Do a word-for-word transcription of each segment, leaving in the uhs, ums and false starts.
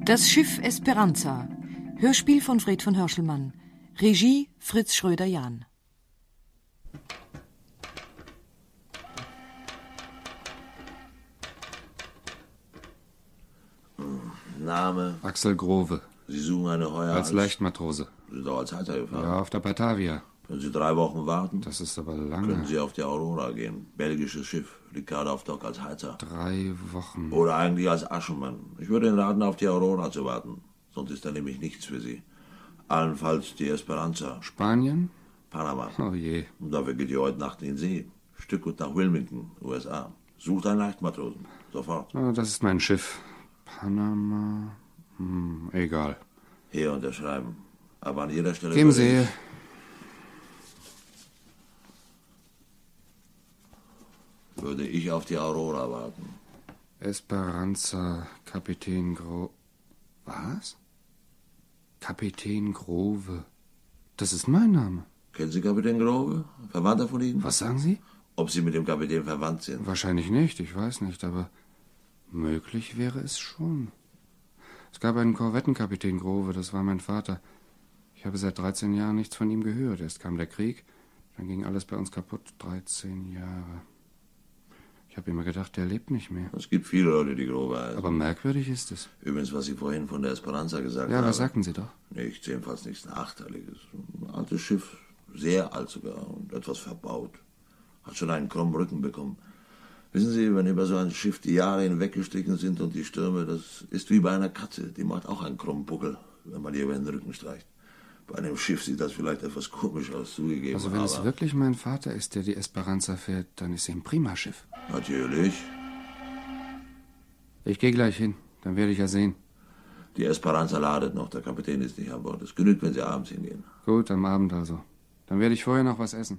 Das Schiff Esperanza. Hörspiel von Fred von Hörschelmann. Regie Fritz Schröder-Jahn. Name? Axel Grove. Sie suchen eine Heuer als... Als Leichtmatrose. Sie sind doch als Heiter gefahren? Ja, auf der Batavia. Können Sie drei Wochen warten? Das ist aber lange. Können Sie auf die Aurora gehen. Belgisches Schiff. Ricardo auf Dock als Heiter. Drei Wochen. Oder eigentlich als Aschenmann. Ich würde Ihnen raten, auf die Aurora zu warten. Sonst ist da nämlich nichts für Sie. Allenfalls die Esperanza. Spanien? Panama. Oh je. Und dafür geht ihr heute Nacht in den See. Stück gut nach Wilmington, U S A. Sucht einen Leichtmatrosen. Sofort. Oh, das ist mein Schiff. Panama. Hm, egal. Hier unterschreiben. Aber an jeder Stelle... Geben Sie. Würde ich auf die Aurora warten. Esperanza, Kapitän Gro... Was? Kapitän Grove. Das ist mein Name. Kennen Sie Kapitän Grove? Verwandter von Ihnen? Was sagen Sie? Ob Sie mit dem Kapitän verwandt sind? Wahrscheinlich nicht, ich weiß nicht, aber möglich wäre es schon. Es gab einen Korvettenkapitän Grove, das war mein Vater. Ich habe seit dreizehn Jahren nichts von ihm gehört. Erst kam der Krieg, dann ging alles bei uns kaputt. dreizehn Jahre. Ich habe immer gedacht, der lebt nicht mehr. Es gibt viele Leute, die Grove heißen. Aber merkwürdig ist es. Übrigens, was Sie vorhin von der Esperanza gesagt ja, haben. Ja, was sagten Sie doch? Nichts, jedenfalls nichts Nachteiliges. Ein altes Schiff, sehr alt sogar und etwas verbaut. Hat schon einen krummen Rücken bekommen. Wissen Sie, wenn über so ein Schiff die Jahre hinweggestrichen sind und die Stürme, das ist wie bei einer Katze. Die macht auch einen krummen Buckel, wenn man ihr über den Rücken streicht. Bei einem Schiff sieht das vielleicht etwas komisch aus, zugegeben. Also wenn aber es wirklich mein Vater ist, der die Esperanza fährt, dann ist sie ein prima Schiff. Natürlich. Ich gehe gleich hin, dann werde ich ja sehen. Die Esperanza ladet noch, der Kapitän ist nicht an Bord. Es genügt, wenn Sie abends hingehen. Gut, am Abend also. Dann werde ich vorher noch was essen.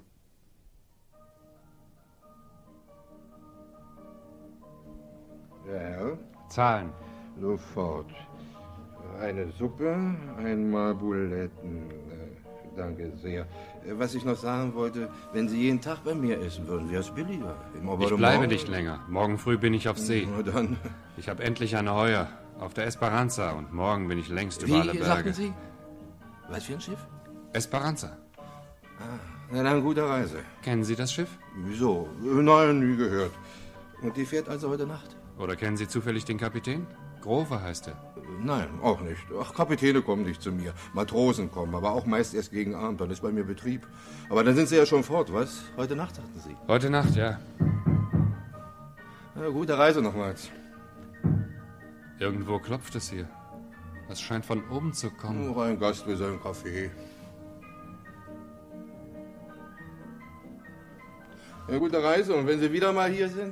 Ja, Herr? Zahlen. Sofort. Eine Suppe, einmal Buletten. Äh, danke sehr. Äh, was ich noch sagen wollte, wenn Sie jeden Tag bei mir essen würden, wäre es billiger. Im ich bleibe nicht länger. Morgen früh bin ich auf See. Na dann. Ich habe endlich eine Heuer auf der Esperanza und morgen bin ich längst über alle Wie Berge. sagten Sie? Was für ein Schiff? Esperanza. Ah, na dann, gute Reise. Kennen Sie das Schiff? Wieso? Nein, nie gehört. Und die fährt also heute Nacht? Oder kennen Sie zufällig den Kapitän? Grove heißt er. Nein, auch nicht. Ach, Kapitäne kommen nicht zu mir. Matrosen kommen, aber auch meist erst gegen Abend. Dann ist bei mir Betrieb. Aber dann sind Sie ja schon fort, was? Heute Nacht, sagten Sie? Heute Nacht, ja. Na, gute Reise nochmals. Irgendwo klopft es hier. Es scheint von oben zu kommen. Noch ein Gast will seinen Kaffee. Ja, gute Reise. Und wenn Sie wieder mal hier sind...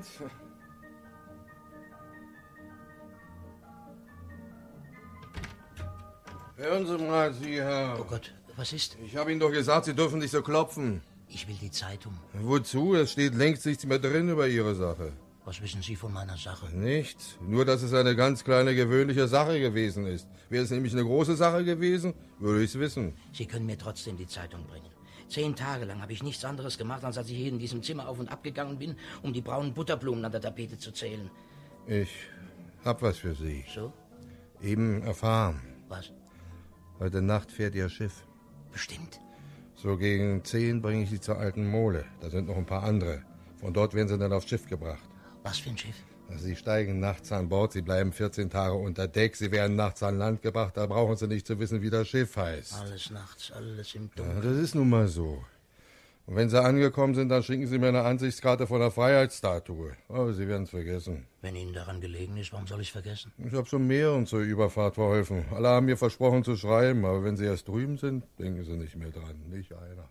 Hören Sie mal, Sie, Herr... Oh Gott, was ist? Ich habe Ihnen doch gesagt, Sie dürfen nicht so klopfen. Ich will die Zeitung. Wozu? Es steht längst nichts mehr drin über Ihre Sache. Was wissen Sie von meiner Sache? Nichts. Nur, dass es eine ganz kleine, gewöhnliche Sache gewesen ist. Wäre es nämlich eine große Sache gewesen, würde ich es wissen. Sie können mir trotzdem die Zeitung bringen. Zehn Tage lang habe ich nichts anderes gemacht, als dass ich hier in diesem Zimmer auf und ab gegangen bin, um die braunen Butterblumen an der Tapete zu zählen. Ich hab was für Sie. So? Eben erfahren. Was? Heute Nacht fährt Ihr Schiff. Bestimmt. So gegen zehn bringe ich Sie zur alten Mole. Da sind noch ein paar andere. Von dort werden Sie dann aufs Schiff gebracht. Was für ein Schiff? Sie steigen nachts an Bord, Sie bleiben vierzehn Tage unter Deck, Sie werden nachts an Land gebracht, da brauchen Sie nicht zu wissen, wie das Schiff heißt. Alles nachts, alles im Dunkeln. Ja, das ist nun mal so. Und wenn Sie angekommen sind, dann schicken Sie mir eine Ansichtskarte von der Freiheitsstatue. Aber Sie werden es vergessen. Wenn Ihnen daran gelegen ist, warum soll ich es vergessen? Ich habe schon mehreren zur Überfahrt verholfen. Alle haben mir versprochen zu schreiben, aber wenn Sie erst drüben sind, denken Sie nicht mehr dran. Nicht einer.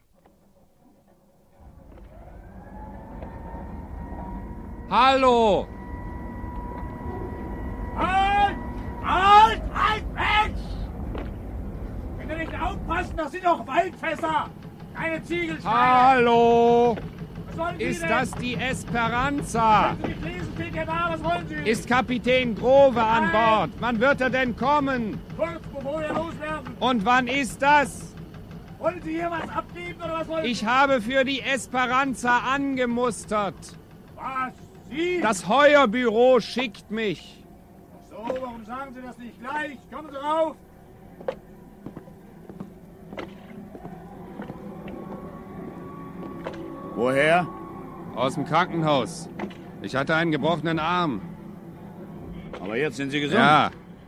Hallo! Halt! Halt! Halt weg! Wenn ihr nicht aufpassen, das sind doch Waldfässer! Keine Ziegelsteine! Hallo! Was wollen Sie Ist denn? das die Esperanza? Wenn Sie nicht lesen, steht ja da, was wollen Sie? Ist Kapitän Grove an Nein. Bord? Wann wird er denn kommen? Kurz bevor wir loswerden! Und wann ist das? Wollen Sie hier was abgeben oder was wollen Ich Sie? habe für die Esperanza angemustert. Was? Sie? Das Heuerbüro schickt mich. So, Oh, warum sagen Sie das nicht gleich? Kommen Sie rauf! Woher? Aus dem Krankenhaus. Ich hatte einen gebrochenen Arm. Aber jetzt sind Sie gesund? Ja,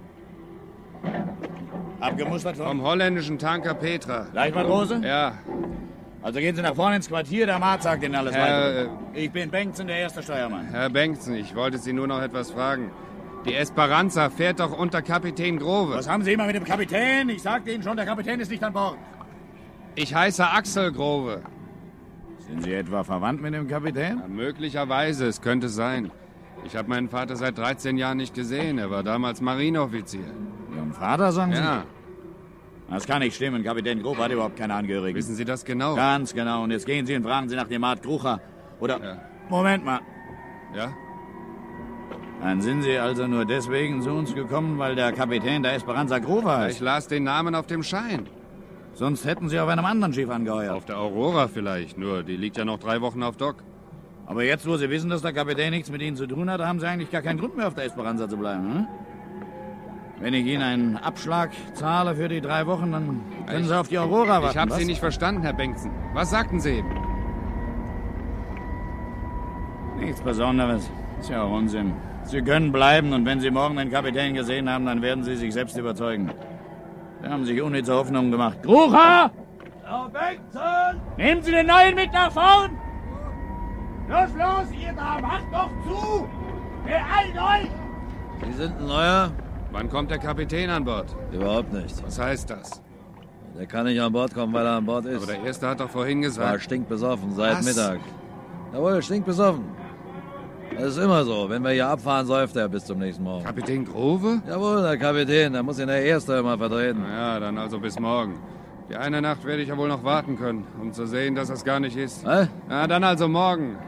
Abgemustert vom vom... holländischen Tanker Petra. Leichtmatrose? Ja, Also gehen Sie nach vorne ins Quartier, der Mart sagt Ihnen alles Herr, weiter. Ich bin Bengtsen, der erste Steuermann. Herr Bengtsen, ich wollte Sie nur noch etwas fragen. Die Esperanza fährt doch unter Kapitän Grove. Was haben Sie immer mit dem Kapitän? Ich sagte Ihnen schon, der Kapitän ist nicht an Bord. Ich heiße Axel Grove. Sind Sie etwa verwandt mit dem Kapitän? Ja, möglicherweise, es könnte sein. Ich habe meinen Vater seit dreizehn Jahren nicht gesehen. Er war damals Marineoffizier. Ihrem Vater, sagen Sie? Ja, Das kann nicht stimmen. Kapitän Grove hat überhaupt keine Angehörigen. wissen Sie das genau? Ganz genau. Und jetzt gehen Sie und fragen Sie nach dem Art Grucher. Oder... Ja. Moment mal. Ja? Dann sind Sie also nur deswegen zu uns gekommen, weil der Kapitän der Esperanza Grove heißt. Ich las den Namen auf dem Schein. Sonst hätten Sie auf einem anderen Schiff angeheuert. Auf der Aurora vielleicht, nur die liegt ja noch drei Wochen auf Dock. Aber jetzt, wo Sie wissen, dass der Kapitän nichts mit Ihnen zu tun hat, haben Sie eigentlich gar keinen Grund mehr, auf der Esperanza zu bleiben, hm? Wenn ich Ihnen einen Abschlag zahle für die drei Wochen, dann können Ich- Sie auf die Aurora warten. Ich habe was? Sie nicht verstanden, Herr Bengtsen. Was sagten Sie eben? Nichts Besonderes. Ist ja auch Unsinn. Sie können bleiben und wenn Sie morgen den Kapitän gesehen haben, dann werden Sie sich selbst überzeugen. Sie haben sich unnütze Hoffnungen gemacht. Grucher! Herr Bengtsen! Nehmen Sie den Neuen mit nach vorn! Los, los, ihr da, macht doch zu! Beeilt euch! Sie sind ein Neuer? Wann kommt der Kapitän an Bord? Überhaupt nicht. Was heißt das? Der kann nicht an Bord kommen, weil er an Bord ist. Aber der Erste hat doch vorhin war gesagt... stinkbesoffen seit Was? Mittag. Jawohl, stinkbesoffen. Das ist immer so. Wenn wir hier abfahren, säuft er bis zum nächsten Morgen. Kapitän Grove? Jawohl, der Kapitän, der muss ihn der Erste immer vertreten. Na ja, dann also bis morgen. Die eine Nacht werde ich ja wohl noch warten können, um zu sehen, dass das gar nicht ist. Hä? Na, dann also morgen.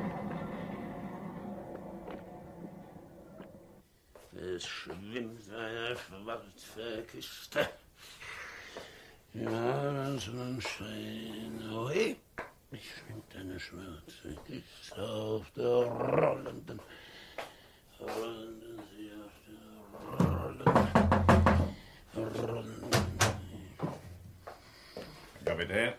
Es schwimmt eine Schwarzverküste. Ja, Sonnenschein. Oi, es schwimmt eine schwarze Küste auf der rollenden, rollenden See, auf der rollenden, rollenden See. Kapitän?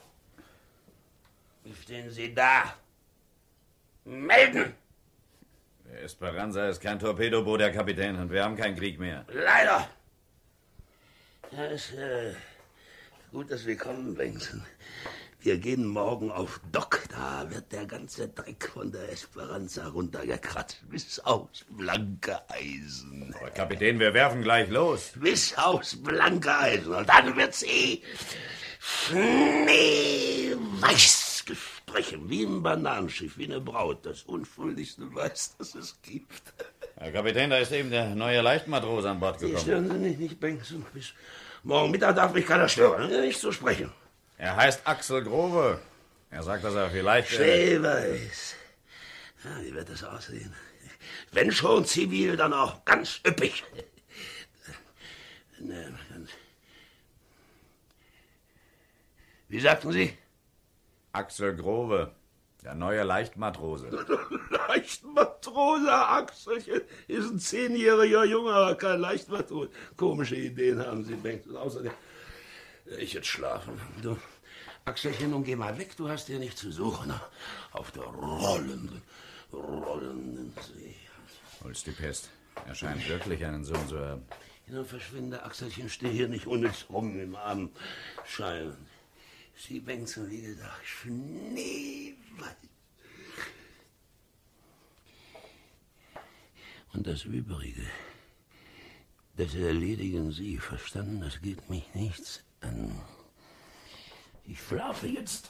Wie stehen Sie da? Melden! Der Esperanza ist kein Torpedoboot, der Kapitän, und wir haben keinen Krieg mehr. Leider. Ja, ist äh, gut, dass wir kommen, Bengtsen. Wir gehen morgen auf Dock. Da wird der ganze Dreck von der Esperanza runtergekratzt. Bis aufs blanke Eisen. Aber Kapitän, wir werfen gleich los. Bis aufs blanke Eisen. Und dann wird sie schneeweiß gesprochen. Wie ein Bananenschiff, wie eine Braut. Das unschuldigste Weiß, das es gibt. Herr Kapitän, da ist eben der neue Leichtmatrose an Bord Sie gekommen. stören Sie nicht, nicht, Bengtsen. Bis morgen Mittag darf mich keiner stören. Nicht zu sprechen. Er heißt Axel Grove. Er sagt, dass er vielleicht... Äh, Schneeweiß. Ja, wie wird das aussehen? Wenn schon zivil, dann auch ganz üppig. Wie sagten Sie? Axel Grove, der neue Leichtmatrose. Leichtmatrose, Axelchen, ist ein zehnjähriger Junge, aber kein Leichtmatrose. Komische Ideen haben Sie, Bengtsen. Außerdem, ich jetzt schlafen. Du, Axelchen, nun geh mal weg, du hast hier nichts zu suchen. Auf der rollenden, rollenden See. Hol's die Pest. Er scheint wirklich einen Sohn zu haben. Ja, dann verschwinde, Axelchen, steh hier nicht unnütz rum im Abendschein. Sie, Bengtsen, wie gesagt, schneeweiß. Und das Übrige, das erledigen Sie, verstanden? Das geht mich nichts an. Ich schlafe jetzt.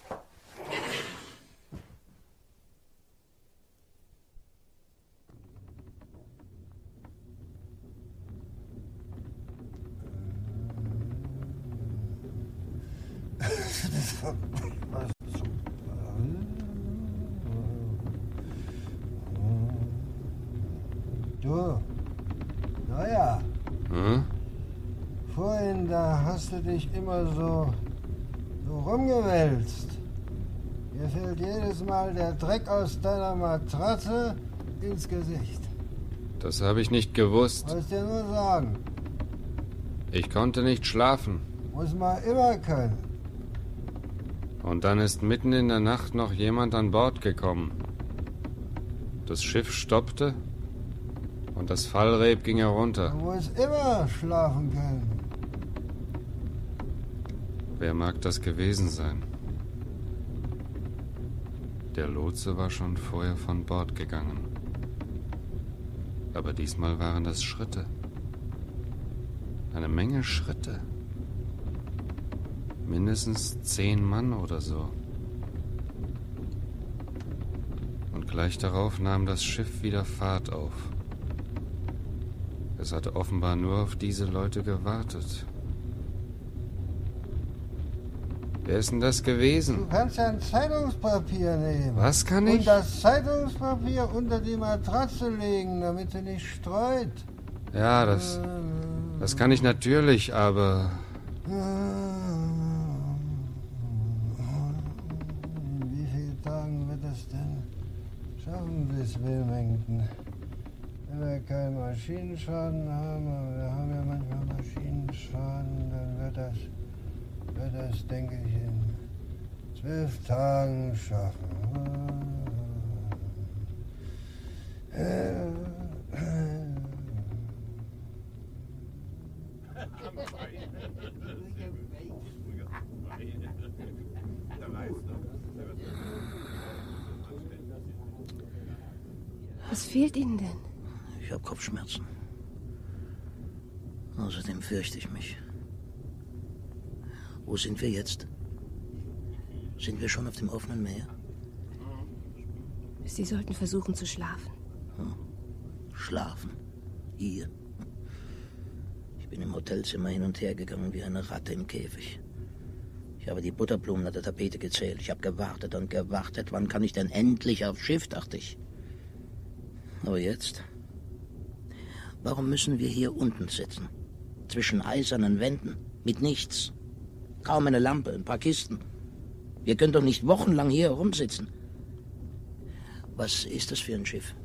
Du, naja, Hm? vorhin, da hast du dich immer so, so rumgewälzt. Mir fällt jedes Mal der Dreck aus deiner Matratze ins Gesicht. Das habe ich nicht gewusst. Wollt's dir nur sagen. Ich konnte nicht schlafen. Muss man immer können. Und dann ist mitten in der Nacht noch jemand an Bord gekommen. Das Schiff stoppte und das Fallreb ging herunter. Du musst immer schlafen können. Wer mag das gewesen sein? Der Lotse war schon vorher von Bord gegangen. Aber diesmal waren das Schritte. Eine Menge Schritte. Mindestens zehn Mann oder so. Und gleich darauf nahm das Schiff wieder Fahrt auf. Es hatte offenbar nur auf diese Leute gewartet. Wer ist denn das gewesen? Du kannst ja ein Zeitungspapier nehmen. Was kann ich? Und das Zeitungspapier unter die Matratze legen, damit sie nicht streut. Ja, das, das kann ich natürlich, aber... In wie vielen Tagen wird es denn schaffen bis Wilmington? Wenn wir keinen Maschinenschaden haben, aber wir haben ja manchmal Maschinenschaden, dann wird das, wird das, denke ich, in zwölf Tagen schaffen. Was fehlt Ihnen denn? Ich habe Kopfschmerzen. Außerdem fürchte ich mich. Wo sind wir jetzt? Sind wir schon auf dem offenen Meer? Sie sollten versuchen zu schlafen. Hm. Schlafen? Hier? Ich bin im Hotelzimmer hin und her gegangen wie eine Ratte im Käfig. Ich habe die Butterblumen an der Tapete gezählt. Ich habe gewartet und gewartet. Wann kann ich denn endlich aufs Schiff, dachte ich. Aber jetzt? Warum müssen wir hier unten sitzen? Zwischen eisernen Wänden, mit nichts. Kaum eine Lampe, ein paar Kisten. Wir können doch nicht wochenlang hier herumsitzen. Was ist das für ein Schiff?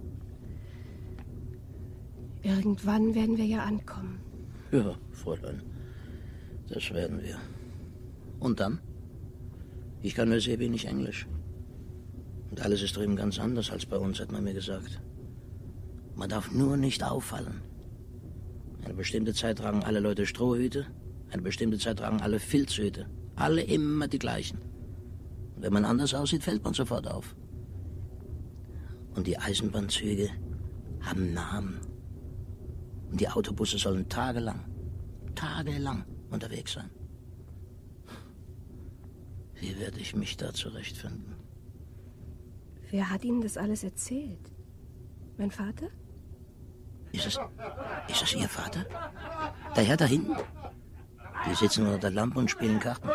Irgendwann werden wir ja ankommen. Ja, Fräulein, das werden wir. Und dann? Ich kann nur sehr wenig Englisch. Und alles ist drüben ganz anders als bei uns, hat man mir gesagt. Man darf nur nicht auffallen. Eine bestimmte Zeit tragen alle Leute Strohhüte, eine bestimmte Zeit tragen alle Filzhüte. Alle immer die gleichen. Und wenn man anders aussieht, fällt man sofort auf. Und die Eisenbahnzüge haben Namen. Und die Autobusse sollen tagelang, tagelang unterwegs sein. Wie werde ich mich da zurechtfinden? Wer hat Ihnen das alles erzählt? Mein Vater? Ist es, ist es Ihr Vater? Der Herr da hinten? Die sitzen unter der Lampe und spielen Karten.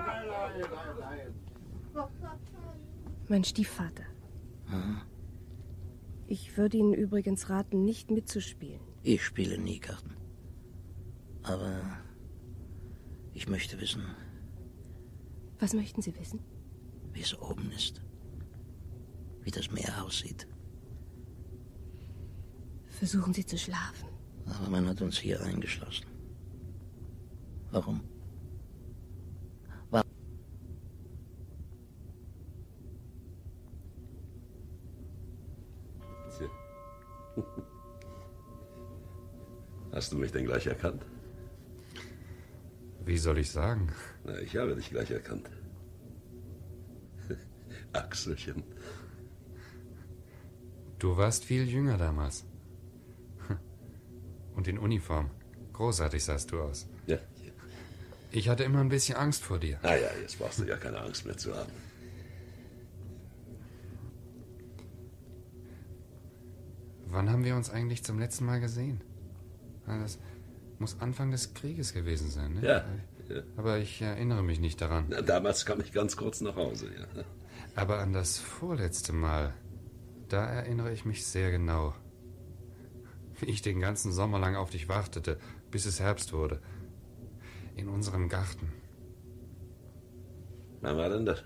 Mein Stiefvater. Hm. Ich würde Ihnen übrigens raten, nicht mitzuspielen. Ich spiele nie Karten. Aber ich möchte wissen... Was möchten Sie wissen? Wie es oben ist. Wie das Meer aussieht. Versuchen Sie zu schlafen. Aber man hat uns hier eingeschlossen. Warum? Warum? Tja. Hast du mich denn gleich erkannt? Wie soll ich sagen? Na, ich habe dich gleich erkannt. Axelchen. Du warst viel jünger damals. Und in Uniform. Großartig sahst du aus. Ja. Ich hatte immer ein bisschen Angst vor dir. Ah ja, jetzt brauchst du ja keine Angst mehr zu haben. Wann haben wir uns eigentlich zum letzten Mal gesehen? Das muss Anfang des Krieges gewesen sein, ne? Ja. ja. Aber ich erinnere mich nicht daran. Na, damals kam ich ganz kurz nach Hause, ja. Aber an das vorletzte Mal, da erinnere ich mich sehr genau. Wie ich den ganzen Sommer lang auf dich wartete, bis es Herbst wurde. In unserem Garten. Wann war denn das?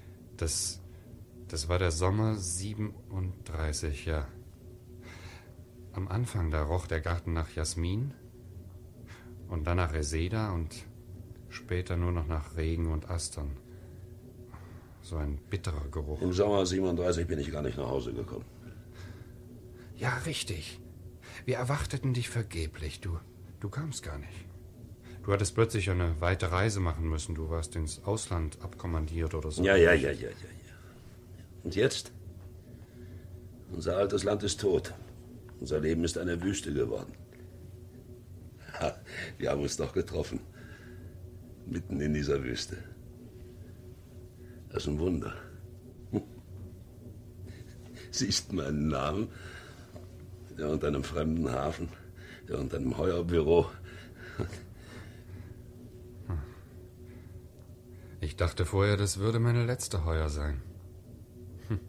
Das, das war der Sommer siebenunddreißig, ja. Am Anfang, da roch der Garten nach Jasmin und dann nach Reseda und später nur noch nach Regen und Astern. So ein bitterer Geruch. Im Sommer siebenunddreißig bin ich gar nicht nach Hause gekommen. Ja, richtig. Wir erwarteten dich vergeblich. Du, du kamst gar nicht. Du hattest plötzlich eine weite Reise machen müssen. Du warst ins Ausland abkommandiert oder so. Ja, ja, ja, ja, ja, ja. Und jetzt? Unser altes Land ist tot. Unser Leben ist eine Wüste geworden. Ha, wir haben uns doch getroffen. Mitten in dieser Wüste. Das ist ein Wunder. Siehst meinen Namen? Der unter einem fremden Hafen, der unter einem Heuerbüro. Ich dachte vorher, das würde meine letzte Heuer sein. Hm.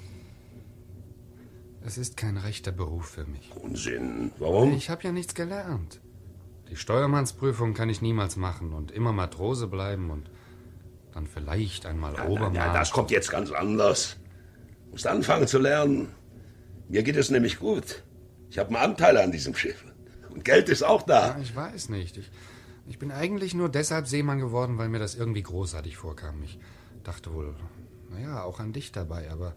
Es ist kein rechter Beruf für mich. Unsinn. Warum? Ich habe ja nichts gelernt. Die Steuermannsprüfung kann ich niemals machen und immer Matrose bleiben und dann vielleicht einmal ja, Obermann. Ja, das kommt jetzt ganz anders. Du musst anfangen zu lernen. Mir geht es nämlich gut. Ich habe einen Anteil an diesem Schiff. Und Geld ist auch da. Ja, ich weiß nicht. Ich, ich bin eigentlich nur deshalb Seemann geworden, weil mir das irgendwie großartig vorkam. Ich dachte wohl, naja, auch an dich dabei, aber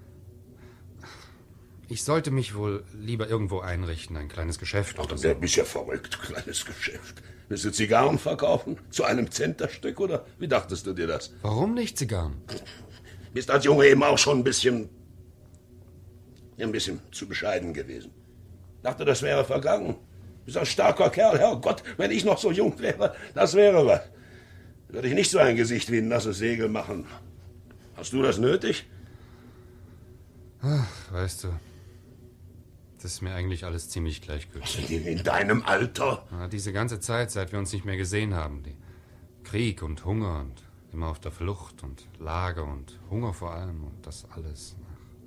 ich sollte mich wohl lieber irgendwo einrichten, ein kleines Geschäft. Ach, du bist ja verrückt, kleines Geschäft. Willst du Zigarren verkaufen? Zu einem Zenterstück, oder wie dachtest du dir das? Warum nicht Zigarren? Bist als Junge eben auch schon ein bisschen, ein bisschen zu bescheiden gewesen. Dachte, das wäre vergangen. Bist ein starker Kerl, Herrgott, wenn ich noch so jung wäre, das wäre was. Würde ich nicht so ein Gesicht wie ein nasses Segel machen. Hast du das nötig? Ach, weißt du, das ist mir eigentlich alles ziemlich gleichgültig. In deinem Alter? Ja, diese ganze Zeit, seit wir uns nicht mehr gesehen haben. Die Krieg und Hunger und immer auf der Flucht und Lager und Hunger vor allem und das alles.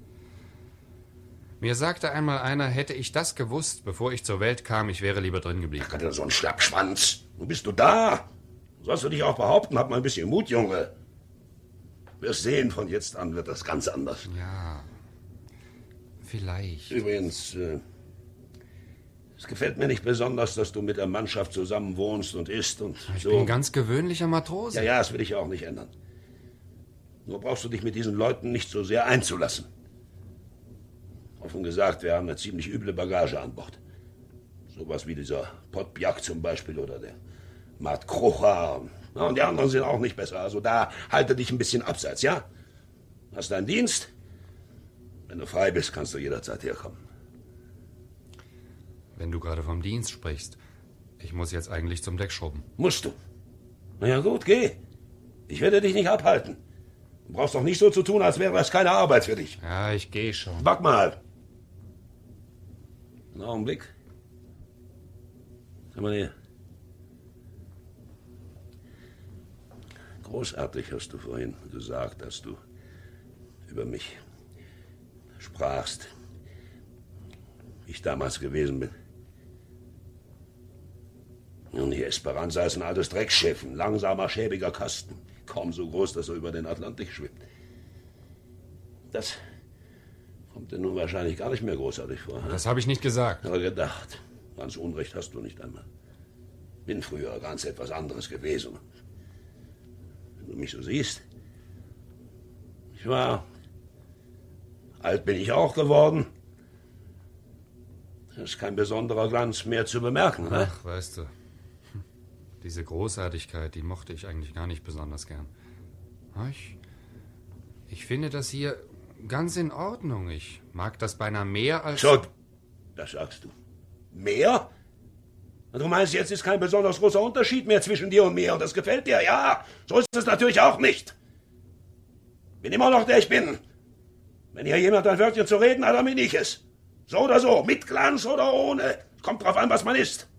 Mir sagte einmal einer, hätte ich das gewusst, bevor ich zur Welt kam, ich wäre lieber drin geblieben. Ach, so ein Schlappschwanz. Nun bist du da. Sollst du dich auch behaupten, hab mal ein bisschen Mut, Junge. Wirst sehen, von jetzt an wird das ganz anders. Ja, vielleicht. Übrigens, äh, es gefällt mir nicht besonders, dass du mit der Mannschaft zusammen wohnst und isst und ich so. Ich bin ganz gewöhnlicher Matrose. Ja, ja, das will ich auch nicht ändern. Nur brauchst du dich mit diesen Leuten nicht so sehr einzulassen. Offen gesagt, wir haben eine ziemlich üble Bagage an Bord. Sowas wie dieser Potbiak zum Beispiel oder der Mart Krocha. Ja, und die anderen sind auch nicht besser. Also da halte dich ein bisschen abseits, ja? Hast deinen Dienst? Wenn du frei bist, kannst du jederzeit herkommen. Wenn du gerade vom Dienst sprichst, ich muss jetzt eigentlich zum Deck schrubben. Musst du? Na ja, gut, geh. Ich werde dich nicht abhalten. Du brauchst doch nicht so zu tun, als wäre das keine Arbeit für dich. Ja, ich gehe schon. Warte mal. Einen Augenblick. Komm mal her. Großartig hast du vorhin gesagt, dass du über mich sprachst, wie ich damals gewesen bin. Und die Esperanza ist ein altes Dreckschiff, ein langsamer, schäbiger Kasten. Kaum so groß, dass er über den Atlantik schwimmt. Das kommt dir nun wahrscheinlich gar nicht mehr großartig vor. Das habe ich nicht gesagt. Aber gedacht. Ganz Unrecht hast du nicht einmal. Bin früher ganz etwas anderes gewesen. Wenn du mich so siehst. Ich war... Alt bin ich auch geworden. Da ist kein besonderer Glanz mehr zu bemerken, ne? Ach, weißt du, diese Großartigkeit, die mochte ich eigentlich gar nicht besonders gern. Ich, ich finde das hier ganz in Ordnung. Ich mag das beinahe mehr als... So, das sagst du. Mehr? Und du meinst, jetzt ist kein besonders großer Unterschied mehr zwischen dir und mir und das gefällt dir? Ja, so ist es natürlich auch nicht. Bin immer noch der ich bin. Wenn hier jemand ein Wörtchen zu reden hat, dann bin ich es. So oder so, mit Glanz oder ohne. Kommt drauf an, was man ist.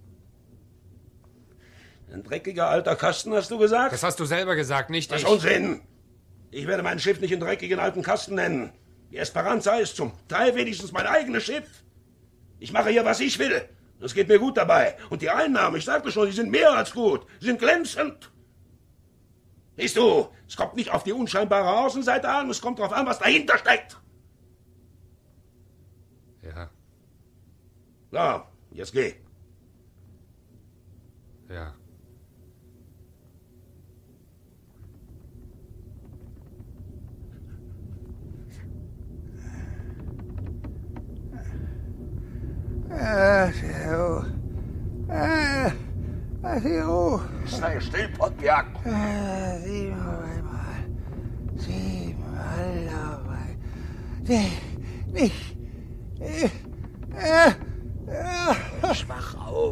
Ein dreckiger alter Kasten, hast du gesagt? Das hast du selber gesagt, nicht ich. Was Unsinn. Ich werde mein Schiff nicht einen dreckigen alten Kasten nennen. Die Esperanza ist zum Teil wenigstens mein eigenes Schiff. Ich mache hier, was ich will. Das geht mir gut dabei. Und die Einnahmen, ich sagte schon, die sind mehr als gut. Sie sind glänzend. Siehst du, es kommt nicht auf die unscheinbare Außenseite an, es kommt darauf an, was dahinter steckt. Ja. So, jetzt geh. Ja. Äh, so. Äh, so. Sei still, Pottberg. Äh, siebenmal mal. Siebenmal dabei. Nee, nicht. Äh, äh, äh. Schwach auf.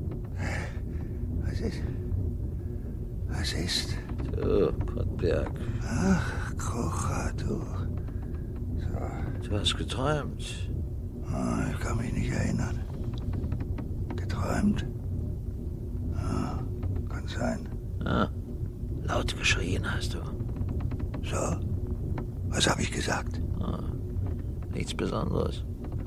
Was ist? Was ist? Du, Pottberg. Ach, Krucher, du. So. Du hast geträumt. Oh, ich kann mich nicht erinnern. Geträumt? Ja, kann sein. Ah, laut geschrien hast du. So? Was habe ich gesagt? Ah, nichts Besonderes.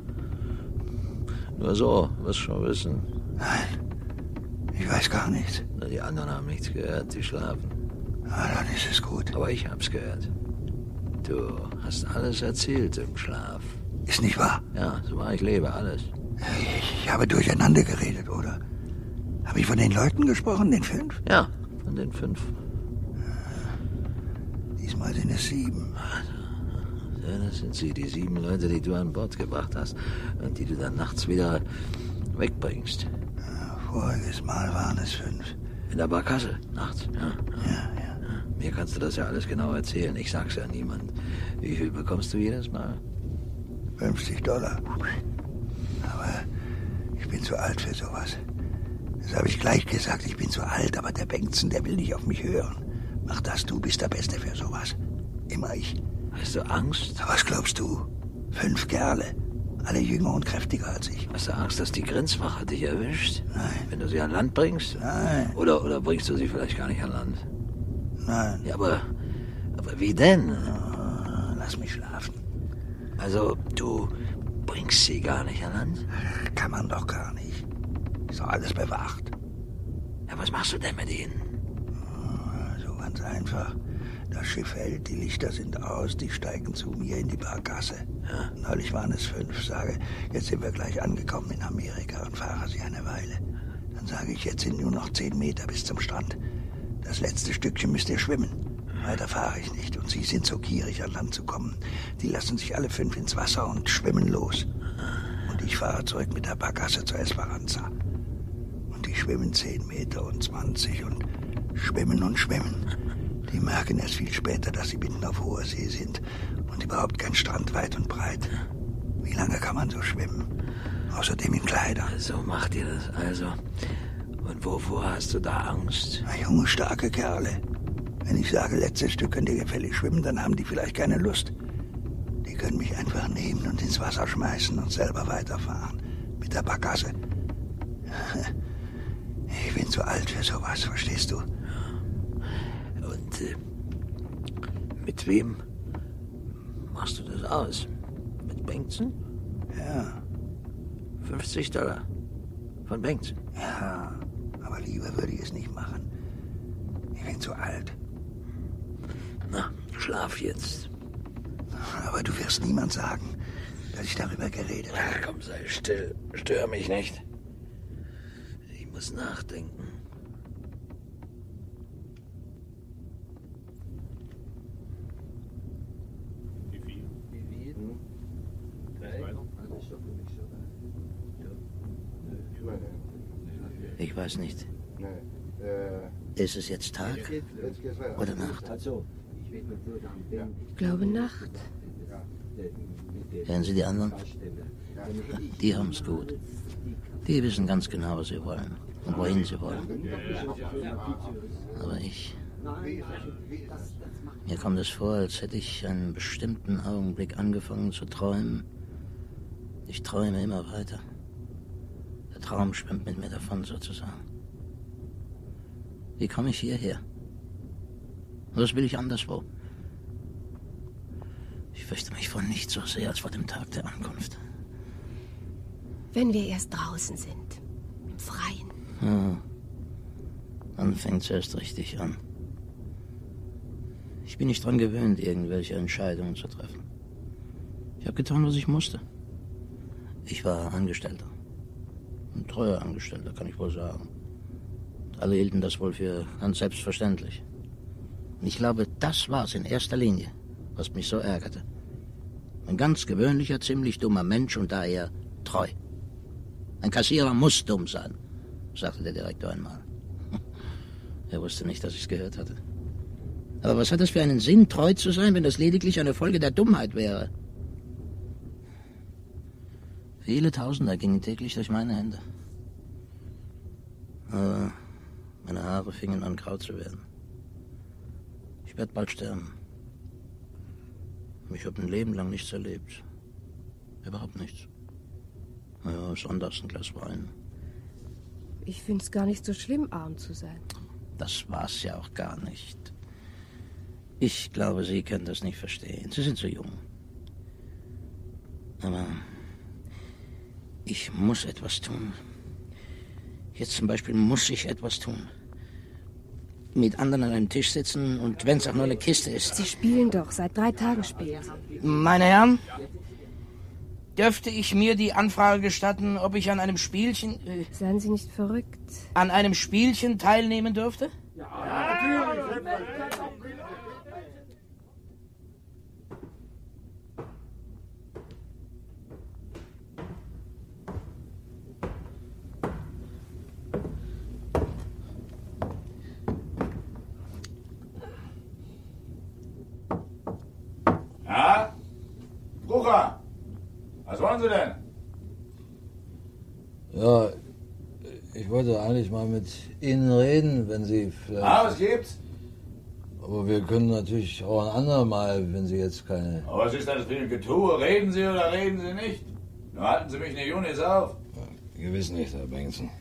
Nur so, wirst schon wissen. Nein, ich weiß gar nichts. Na, die anderen haben nichts gehört, die schlafen. Ah, dann ist es gut. Aber ich hab's gehört. Du hast alles erzählt im Schlaf. Ist nicht wahr? Ja, so wahr ich lebe, alles. Ich, ich habe durcheinander geredet, oder? Habe ich von den Leuten gesprochen, den fünf? Ja, von den fünf. Diesmal sind es sieben. Ja, das sind sie, die sieben Leute, die du an Bord gebracht hast und die du dann nachts wieder wegbringst. Ja, voriges Mal waren es fünf. In der Barkasse, nachts, ja. Ja, ja. Mir kannst du das ja alles genau erzählen. Ich sag's ja niemand. Wie viel bekommst du jedes Mal? fünfzig Dollar. Aber ich bin zu alt für sowas. Das habe ich gleich gesagt, ich bin zu alt, aber der Bengtsen, der will nicht auf mich hören. Mach das, du bist der Beste für sowas. Immer ich. Hast du Angst? Was glaubst du? Fünf Kerle. Alle jünger und kräftiger als ich. Hast du Angst, dass die Grenzwache dich erwischt? Nein. Wenn du sie an Land bringst? Nein. Oder, oder bringst du sie vielleicht gar nicht an Land? Nein. Ja, aber, aber wie denn? Oh, lass mich schlafen. Also, du bringst sie gar nicht an Land? Kann man doch gar nicht. Ist doch alles bewacht. Ja, was machst du denn mit ihnen? Oh, so ganz einfach. Das Schiff hält, die Lichter sind aus, die steigen zu mir in die Barkasse. Ja. Neulich waren es fünf, sage, jetzt sind wir gleich angekommen in Amerika und fahre sie eine Weile. Dann sage ich, jetzt sind nur noch zehn Meter bis zum Strand. Das letzte Stückchen müsst ihr schwimmen. Weiter fahre ich nicht und sie sind so gierig, an Land zu kommen. Die lassen sich alle fünf ins Wasser und schwimmen los. Und ich fahre zurück mit der Barkasse zur Esperanza. Und die schwimmen zehn Meter und zwanzig und schwimmen und schwimmen. Die merken erst viel später, dass sie mitten auf hoher See sind und überhaupt kein Strand weit und breit. Wie lange kann man so schwimmen? Außerdem in Kleidern. So macht ihr das also. Und wovor hast du da Angst? Na, junge, starke Kerle. Wenn ich sage, letztes Stück könnt ihr gefällig schwimmen, dann haben die vielleicht keine Lust. Die können mich einfach nehmen und ins Wasser schmeißen und selber weiterfahren. Mit der Barkasse. Ich bin zu alt für sowas, verstehst du? Und äh, mit wem machst du das aus? Mit Bengtsen? Ja. fünfzig Dollar. Von Bengtsen? Ja, aber lieber würde ich es nicht machen. Ich bin zu alt. Na, schlaf jetzt. Aber du wirst niemand sagen, dass ich darüber geredet habe. Ach, komm, sei still. Stör mich nicht. Ich muss nachdenken. Ich weiß nicht. Ist es jetzt Tag oder Nacht? Ich glaube Nacht. Hören Sie die anderen? Die haben es gut. Die wissen ganz genau, was sie wollen und wohin sie wollen. Aber ich... Mir kommt es vor, als hätte ich einen bestimmten Augenblick angefangen zu träumen. Ich träume immer weiter. Der Traum schwimmt mit mir davon, sozusagen. Wie komme ich hierher? Was will ich anderswo? Ich fürchte mich vor nichts so sehr als vor dem Tag der Ankunft. Wenn wir erst draußen sind, im Freien. Ja, dann fängt es erst richtig an. Ich bin nicht dran gewöhnt, irgendwelche Entscheidungen zu treffen. Ich habe getan, was ich musste. Ich war Angestellter. Ein treuer Angestellter, kann ich wohl sagen. Alle hielten das wohl für ganz selbstverständlich. Und ich glaube, das war's in erster Linie, was mich so ärgerte. Ein ganz gewöhnlicher, ziemlich dummer Mensch und daher treu. Ein Kassierer muss dumm sein, sagte der Direktor einmal. Er wusste nicht, dass ich's gehört hatte. Aber was hat das für einen Sinn, treu zu sein, wenn das lediglich eine Folge der Dummheit wäre? Viele Tausender gingen täglich durch meine Hände. Aber meine Haare fingen an, grau zu werden. Ich werde bald sterben. Ich habe ein Leben lang nichts erlebt. Überhaupt nichts. Naja, sonntags ein Glas Wein. Ich finde es gar nicht so schlimm, arm zu sein. Das war's ja auch gar nicht. Ich glaube, Sie können das nicht verstehen. Sie sind so jung. Aber ich muss etwas tun. Jetzt zum Beispiel muss ich etwas tun. Mit anderen an einem Tisch sitzen und wenn es auch nur eine Kiste ist. Sie spielen doch, seit drei Tagen spielen Sie. Meine Herren, dürfte ich mir die Anfrage gestatten, ob ich an einem Spielchen... Äh, Seien Sie nicht verrückt. An einem Spielchen teilnehmen dürfte? Ja, natürlich. Ja? Brucher, was wollen Sie denn? Ja, ich wollte eigentlich mal mit Ihnen reden, wenn Sie vielleicht... Ah, was gibt's? Aber wir können natürlich auch ein andermal, wenn Sie jetzt keine... Aber was ist das für ein Getue? Reden Sie oder reden Sie nicht? Nur halten Sie mich nicht unnütz auf. Ja, gewiss nicht, Herr Bengtson.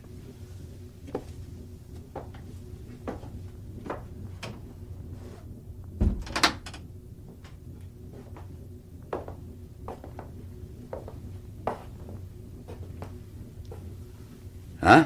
Ha?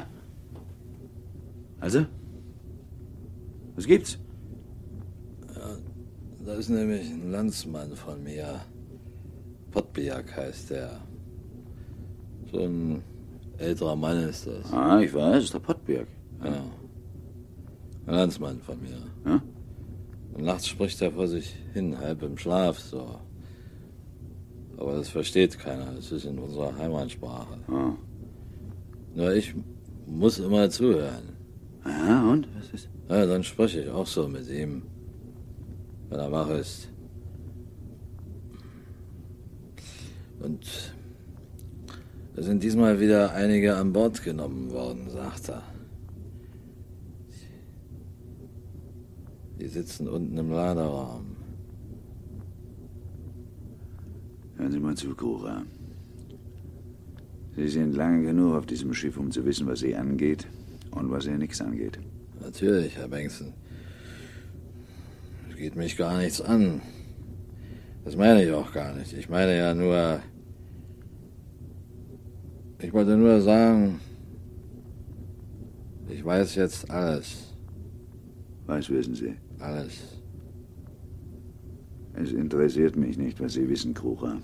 Also? Was gibt's? Ja, da ist nämlich ein Landsmann von mir. Podbiak heißt der. So ein älterer Mann ist das. Ah, ich weiß, ist der Podbiak. Ja. Ein Landsmann von mir. Ja? Und nachts spricht er vor sich hin, halb im Schlaf so. Aber das versteht keiner, das ist in unserer Heimatsprache. Ah. Nur ich muss immer zuhören. Ja, und? Was ist? Ja, dann spreche ich auch so mit ihm, wenn er wach ist. Und es sind diesmal wieder einige an Bord genommen worden, sagt er. Die sitzen unten im Laderaum. Hören Sie mal zu, Cora. Sie sind lange genug auf diesem Schiff, um zu wissen, was Sie angeht und was Sie nichts angeht. Natürlich, Herr Bengtson. Es geht mich gar nichts an. Das meine ich auch gar nicht. Ich meine ja nur... Ich wollte nur sagen, ich weiß jetzt alles. Was wissen Sie? Alles. Es interessiert mich nicht, was Sie wissen, Cora.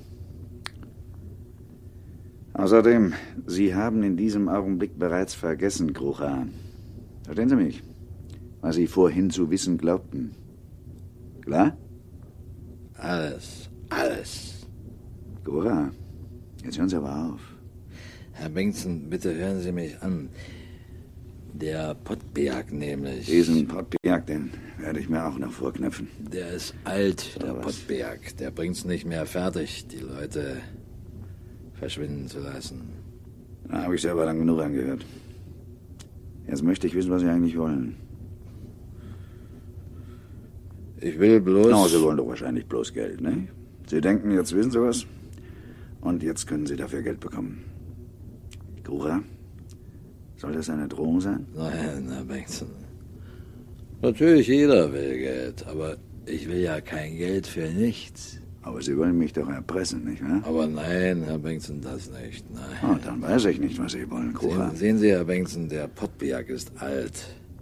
Außerdem, Sie haben in diesem Augenblick bereits vergessen, Cora. Verstehen Sie mich? Was Sie vorhin zu wissen glaubten. Klar? Alles. Alles. Cora, jetzt hören Sie aber auf. Herr Bengtson, bitte hören Sie mich an. Der Podbiak nämlich. Diesen Podbiak, den werde ich mir auch noch vorknöpfen. Der ist alt, der was? Podbiak. Der bringt's nicht mehr fertig, die Leute verschwinden zu lassen. Da habe ich selber lang genug angehört. Jetzt möchte ich wissen, was Sie eigentlich wollen. Ich will bloß... Na, Sie wollen doch wahrscheinlich bloß Geld, ne? Sie denken, jetzt wissen Sie was? Und jetzt können Sie dafür Geld bekommen. Cora, soll das eine Drohung sein? Nein, Herr Bengtson. Natürlich, jeder will Geld, aber ich will ja kein Geld für nichts. Aber Sie wollen mich doch erpressen, nicht wahr? Aber nein, Herr Bengtson, das nicht, nein. Oh, dann weiß ich nicht, was Sie wollen, Cora. Sehen, sehen Sie, Herr Bengtson, der Podbiak ist alt.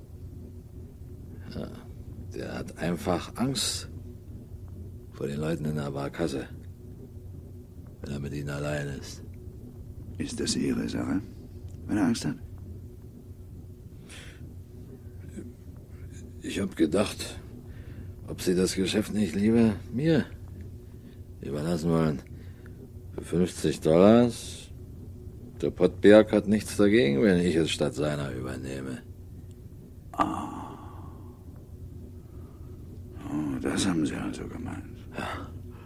Ja, der hat einfach Angst vor den Leuten in der Barkasse, wenn er mit ihnen allein ist. Ist das Ihre Sache? wenn er Angst hat? Ich habe gedacht, ob Sie das Geschäft nicht lieber mir überlassen wollen. Für fünfzig Dollars. Der Pottberg hat nichts dagegen, wenn ich es statt seiner übernehme. Ah. Oh, das haben Sie also gemeint. Ja.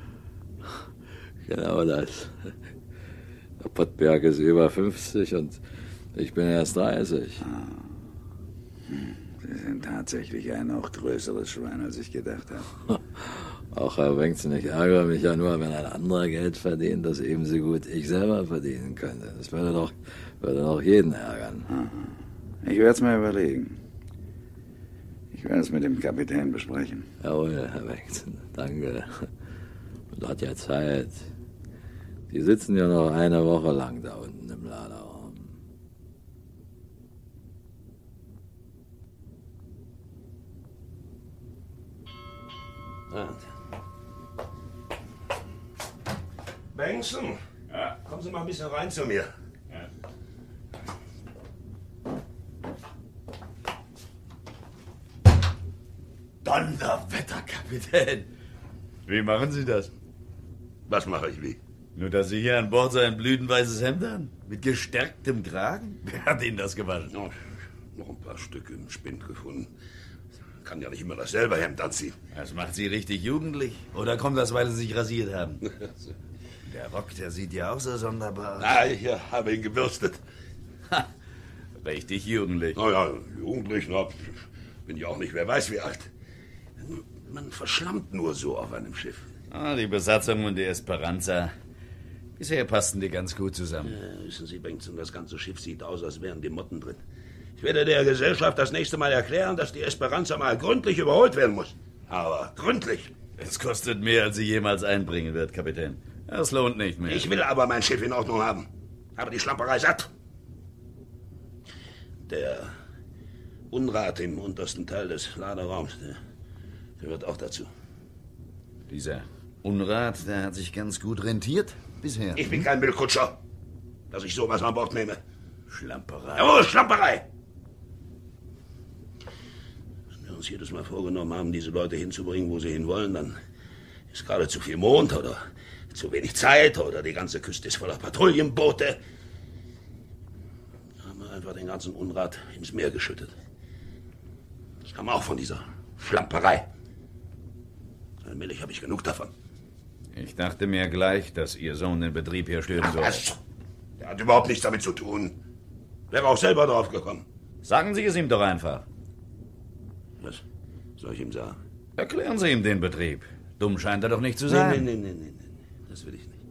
Genau das. Der Pottberg ist über fünfzig und ich bin erst dreißig. Ah. Hm. Sie sind tatsächlich ein noch größeres Schwein, als ich gedacht habe. Auch Herr Bengtson, ich ärgere mich ja nur, wenn ein anderer Geld verdient, das ebenso gut ich selber verdienen könnte. Das würde doch, würde doch jeden ärgern. Aha. Ich werde es mir überlegen. Ich werde es mit dem Kapitän besprechen. Jawohl, Herr Bengtson, danke. Und hat ja Zeit. Die sitzen ja noch eine Woche lang da unten im Laderraum. Ah. Bengtson, ja. Kommen Sie mal ein bisschen rein zu mir. Ja. Donnerwetter, Kapitän. Wie machen Sie das? Was mache ich wie? Nur, dass Sie hier an Bord so ein blütenweißes Hemd haben? Mit gestärktem Kragen? Wer hat Ihnen das gewaschen? Oh, noch ein paar Stücke im Spind gefunden. Kann ja nicht immer dasselbe Hemd anziehen. Das macht Sie richtig jugendlich. Oder kommt das, weil Sie sich rasiert haben? Der Rock, der sieht ja auch so sonderbar aus. Ah, ich habe ihn gebürstet. Ha, richtig jugendlich. Na ja, jugendlich, na, bin ich auch nicht, wer weiß wie alt. Man verschlammt nur so auf einem Schiff. Ah, die Besatzung und die Esperanza. Bisher passten die ganz gut zusammen. Ja, wissen Sie, Bengtson, das ganze Schiff sieht aus, als wären die Motten drin. Ich werde der Gesellschaft das nächste Mal erklären, dass die Esperanza mal gründlich überholt werden muss. Aber gründlich. Es kostet mehr, als sie jemals einbringen wird, Kapitän. Das lohnt nicht mehr. Ich will aber mein Schiff in Ordnung haben. Habe die Schlamperei satt. Der Unrat im untersten Teil des Laderaums, der gehört auch dazu. Dieser Unrat, der hat sich ganz gut rentiert bisher. Ich bin kein Müllkutscher, dass ich sowas an Bord nehme. Schlamperei. Jawohl, Schlamperei! Wenn wir uns jedes Mal vorgenommen haben, diese Leute hinzubringen, wo sie hinwollen, dann ist gerade zu viel Mond oder zu wenig Zeit oder die ganze Küste ist voller Patrouillenboote. Da haben wir einfach den ganzen Unrat ins Meer geschüttet. Das kam auch von dieser Schlamperei. Allmählich habe ich genug davon. Ich dachte mir gleich, dass Ihr Sohn den Betrieb hier stören soll. Was? Der hat überhaupt nichts damit zu tun. Wäre auch selber drauf gekommen. Sagen Sie es ihm doch einfach. Was soll ich ihm sagen? Erklären Sie ihm den Betrieb. Dumm scheint er doch nicht zu sein. Nein, nein, nein, nein, nein. Das will ich nicht.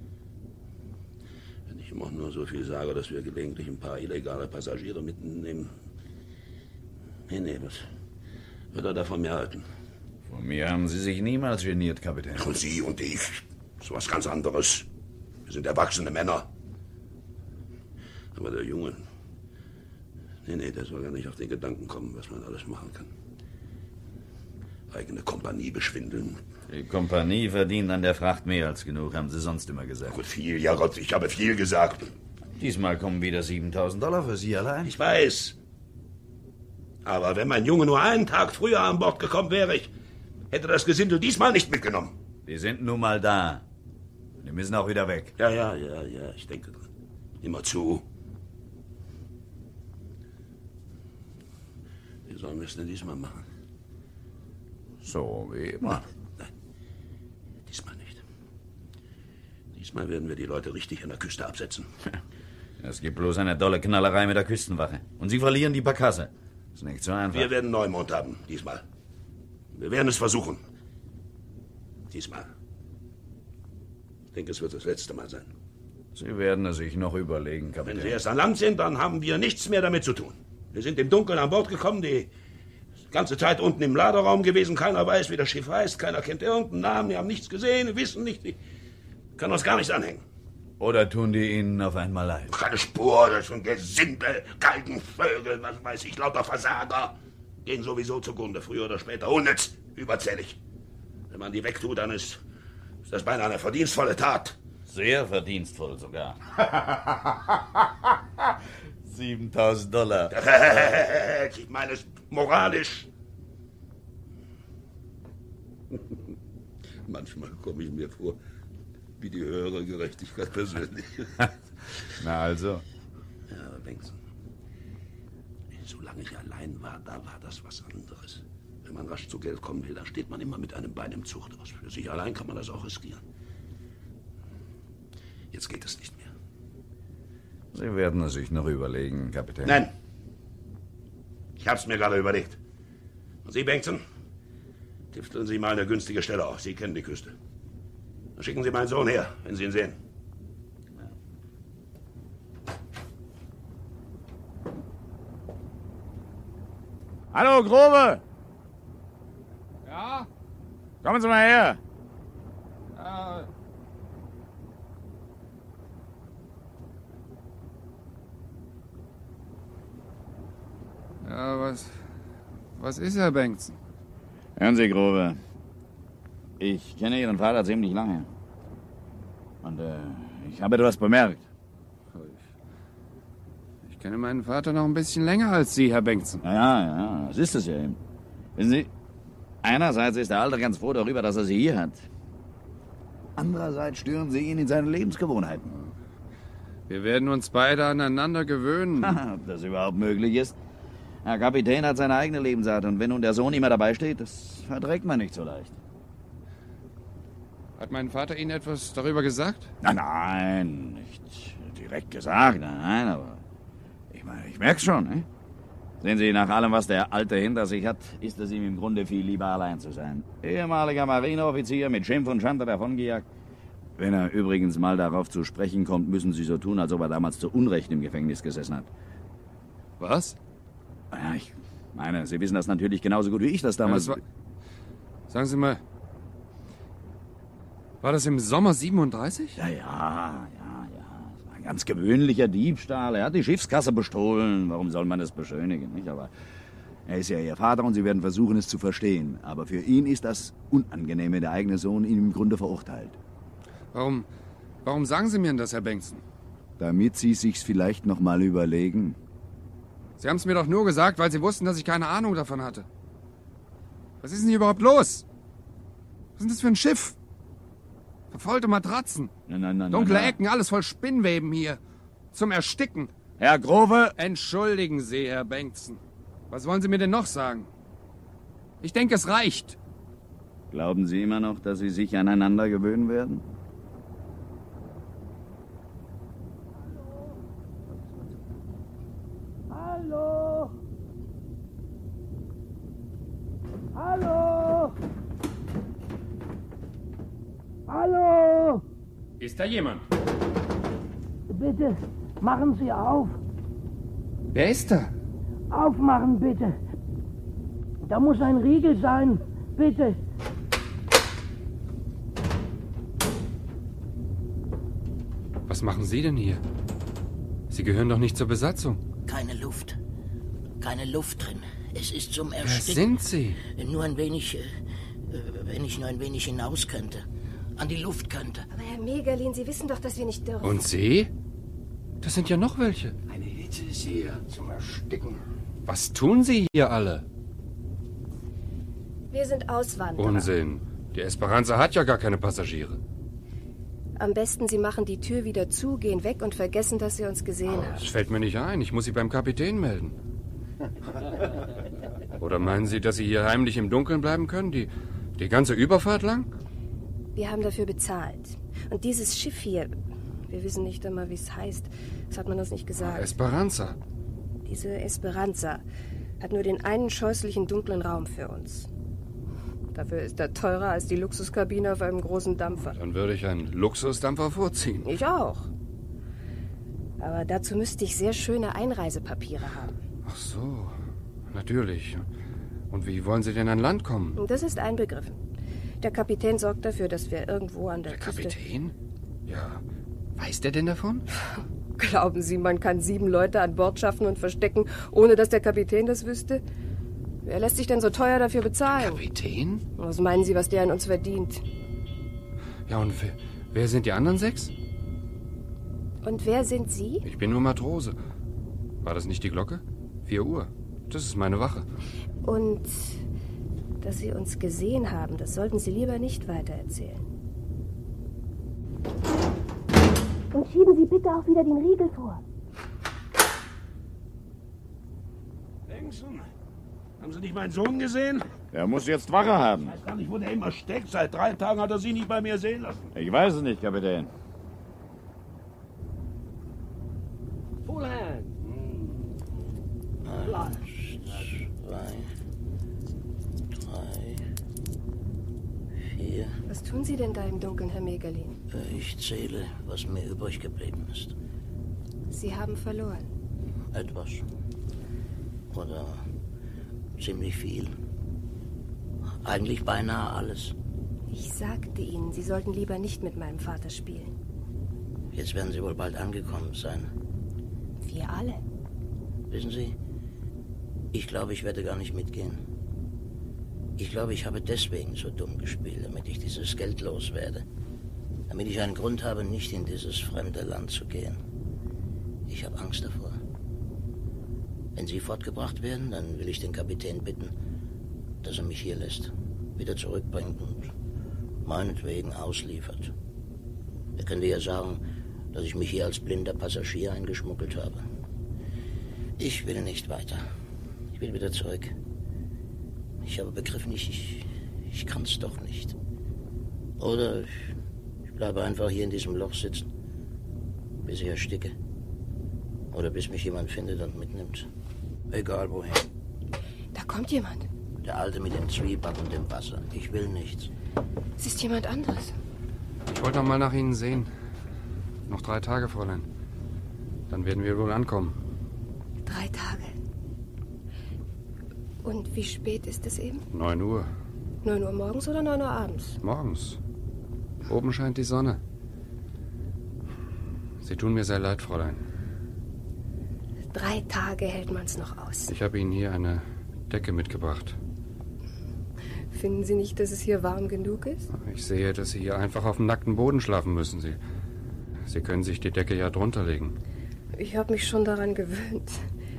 Wenn ich ihm auch nur so viel sage, dass wir gelegentlich ein paar illegale Passagiere mitnehmen. Nee, nee, was wird er da von mir halten? Von mir haben Sie sich niemals geniert, Kapitän. Und Sie und ich. So was ganz anderes. Wir sind erwachsene Männer. Aber der Junge... Nee, nee, der soll ja nicht auf den Gedanken kommen, was man alles machen kann. Eigene Kompanie beschwindeln. Die Kompanie verdient an der Fracht mehr als genug, haben Sie sonst immer gesagt. Gut, viel, ja Gott, ich habe viel gesagt. Diesmal kommen wieder siebentausend Dollar für Sie allein. Ich weiß. Aber wenn mein Junge nur einen Tag früher an Bord gekommen wäre, ich hätte das Gesindel diesmal nicht mitgenommen. Die sind nun mal da. Die müssen auch wieder weg. Ja, ja, ja, ja, ich denke dran. Immer zu. Wie sollen wir es denn diesmal machen? So wie immer. Nein, nein, diesmal nicht. Diesmal werden wir die Leute richtig an der Küste absetzen. Es gibt bloß eine dolle Knallerei mit der Küstenwache. Und Sie verlieren die Barkasse. Ist nicht so einfach. Wir werden Neumond haben, diesmal. Wir werden es versuchen. Diesmal. Ich denke, es wird das letzte Mal sein. Sie werden es sich noch überlegen, Kapitän. Wenn Sie erst an Land sind, dann haben wir nichts mehr damit zu tun. Wir sind im Dunkeln an Bord gekommen, die ganze Zeit unten im Laderaum gewesen. Keiner weiß, wie das Schiff heißt. Keiner kennt irgendeinen Namen. Die haben nichts gesehen, wissen nicht. Die können uns gar nichts anhängen. Oder tun die Ihnen auf einmal leid? Keine Spur, das sind Gesindel, Galgenvögel, was weiß ich, lauter Versager. Gehen sowieso zugrunde, früher oder später. Unnütz, überzählig. Wenn man die wegtut, dann ist, ist das beinahe eine verdienstvolle Tat. Sehr verdienstvoll sogar. siebentausend Dollar. Ich meine es moralisch. Manchmal komme ich mir vor wie die höhere Gerechtigkeit persönlich. Na also? Ja, aber Bengtson, solange ich allein war, da war das was anderes. Wenn man rasch zu Geld kommen will, da steht man immer mit einem Bein im Zuchthaus. Für sich allein kann man das auch riskieren. Jetzt geht es nicht mehr. Sie werden es sich noch überlegen, Kapitän. Nein. Ich hab's mir gerade überlegt. Und Sie, Bengtson, tifteln Sie mal eine günstige Stelle auf. Sie kennen die Küste. Dann schicken Sie meinen Sohn her, wenn Sie ihn sehen. Hallo, Grobe! Ja? Kommen Sie mal her! Ja. Ja, was... Was ist, Herr Bengtson? Hören Sie, Grobe. Ich kenne Ihren Vater ziemlich lange. Und äh, ich habe etwas bemerkt. Ich kenne meinen Vater noch ein bisschen länger als Sie, Herr Bengtson. Ja, ja, ja, das ist es ja eben. Wissen Sie, einerseits ist der Alte ganz froh darüber, dass er Sie hier hat. Andererseits stören Sie ihn in seinen Lebensgewohnheiten. Wir werden uns beide aneinander gewöhnen. Ob das überhaupt möglich ist? Herr Kapitän hat seine eigene Lebensart und wenn nun der Sohn immer dabei steht, das verträgt man nicht so leicht. Hat mein Vater Ihnen etwas darüber gesagt? Nein, nein, nicht direkt gesagt, nein, aber ich meine, ich merk's schon, ne? Sehen Sie, nach allem, was der Alte hinter sich hat, ist es ihm im Grunde viel lieber, allein zu sein. Ehemaliger Marineoffizier, mit Schimpf und Schande davongejagt. Wenn er übrigens mal darauf zu sprechen kommt, müssen Sie so tun, als ob er damals zu Unrecht im Gefängnis gesessen hat. Was? Ja, ich meine, Sie wissen das natürlich genauso gut wie ich das damals... Ja, das war... Sagen Sie mal, war das im Sommer siebenunddreißig? Ja, ja, ja, ja. Das war ein ganz gewöhnlicher Diebstahl. Er hat die Schiffskasse bestohlen. Warum soll man das beschönigen, nicht? Aber er ist ja Ihr Vater und Sie werden versuchen, es zu verstehen. Aber für ihn ist das Unangenehme, der eigene Sohn, ihn im Grunde verurteilt. Warum, warum sagen Sie mir denn das, Herr Bengtson? Damit Sie sich's vielleicht noch mal überlegen. Sie haben es mir doch nur gesagt, weil Sie wussten, dass ich keine Ahnung davon hatte. Was ist denn hier überhaupt los? Was ist denn das für ein Schiff? Verfaulte Matratzen. Nein, nein, nein. Dunkle nein, nein. Ecken, alles voll Spinnweben hier. Zum Ersticken. Herr Grove! Entschuldigen Sie, Herr Bengtson. Was wollen Sie mir denn noch sagen? Ich denke, es reicht. Glauben Sie immer noch, dass Sie sich aneinander gewöhnen werden? Hallo! Hallo! Hallo! Ist da jemand? Bitte, machen Sie auf. Wer ist da? Aufmachen, bitte. Da muss ein Riegel sein. Bitte. Was machen Sie denn hier? Sie gehören doch nicht zur Besatzung. Keine Luft. Keine Luft drin. Es ist zum Wer Ersticken. sind Sie? Nur ein wenig, äh, wenn ich nur ein wenig hinaus könnte. An die Luft könnte. Aber Herr Megerlin, Sie wissen doch, dass wir nicht dürfen. Und Sie? Das sind ja noch welche. Eine Hitze ist hier zum Ersticken. Was tun Sie hier alle? Wir sind Auswanderer. Unsinn. Die Esperanza hat ja gar keine Passagiere. Am besten, Sie machen die Tür wieder zu, gehen weg und vergessen, dass Sie uns gesehen haben. Das fällt mir nicht ein. Ich muss Sie beim Kapitän melden. Oder meinen Sie, dass Sie hier heimlich im Dunkeln bleiben können? Die, die ganze Überfahrt lang? Wir haben dafür bezahlt. Und dieses Schiff hier, wir wissen nicht einmal, wie es heißt. Das hat man uns nicht gesagt. Esperanza. Diese Esperanza hat nur den einen scheußlichen dunklen Raum für uns. Dafür ist er teurer als die Luxuskabine auf einem großen Dampfer. Dann würde ich einen Luxusdampfer vorziehen. Ich auch. Aber dazu müsste ich sehr schöne Einreisepapiere haben. Ach so, natürlich. Und wie wollen Sie denn an Land kommen? Das ist einbegriffen. Der Kapitän sorgt dafür, dass wir irgendwo an der, Der Küste... Kapitän? Ja. Weiß der denn davon? Glauben Sie, man kann sieben Leute an Bord schaffen und verstecken, ohne dass der Kapitän das wüsste? Wer lässt sich denn so teuer dafür bezahlen? Kapitän? Was meinen Sie, was der an uns verdient? Ja, und wer, wer sind die anderen sechs? Und wer sind Sie? Ich bin nur Matrose. War das nicht die Glocke? Vier Uhr. Das ist meine Wache. Und dass Sie uns gesehen haben, das sollten Sie lieber nicht weitererzählen. Und schieben Sie bitte auch wieder den Riegel vor. Bengtson, haben Sie nicht meinen Sohn gesehen? Er muss jetzt Wache haben. Ich weiß gar nicht, wo der immer steckt. Seit drei Tagen hat er Sie nicht bei mir sehen lassen. Ich weiß es nicht, Kapitän. Full hand. Eins, zwei, drei, vier. Was tun Sie denn da im Dunkeln, Herr Megerlin? Ich zähle, was mir übrig geblieben ist. Sie haben verloren. Etwas. Oder ziemlich viel. Eigentlich beinahe alles. Ich sagte Ihnen, Sie sollten lieber nicht mit meinem Vater spielen. Jetzt werden Sie wohl bald angekommen sein. Wir alle. Wissen Sie, ich glaube, ich werde gar nicht mitgehen. Ich glaube, ich habe deswegen so dumm gespielt, damit ich dieses Geld loswerde. Damit ich einen Grund habe, nicht in dieses fremde Land zu gehen. Ich habe Angst davor. Wenn Sie fortgebracht werden, dann will ich den Kapitän bitten, dass er mich hier lässt, wieder zurückbringt und meinetwegen ausliefert. Er könnte ja sagen, dass ich mich hier als blinder Passagier eingeschmuggelt habe. Ich will nicht weiter. Ich will wieder zurück. Ich habe begriffen, ich, ich, ich kann es doch nicht. Oder ich, ich bleibe einfach hier in diesem Loch sitzen, bis ich ersticke. Oder bis mich jemand findet und mitnimmt. Egal wohin. Da kommt jemand. Der Alte mit dem Zwieback und dem Wasser. Ich will nichts. Es ist jemand anderes. Ich wollte noch mal nach Ihnen sehen. Noch drei Tage, Fräulein. Dann werden wir wohl ankommen. Drei Tage. Und wie spät ist es eben? Neun Uhr. Neun Uhr morgens oder neun Uhr abends? Morgens. Oben scheint die Sonne. Sie tun mir sehr leid, Fräulein. Drei Tage hält man's noch aus. Ich habe Ihnen hier eine Decke mitgebracht. Finden Sie nicht, dass es hier warm genug ist? Ich sehe, dass Sie hier einfach auf dem nackten Boden schlafen müssen. Sie, Sie können sich die Decke ja drunter legen. Ich habe mich schon daran gewöhnt.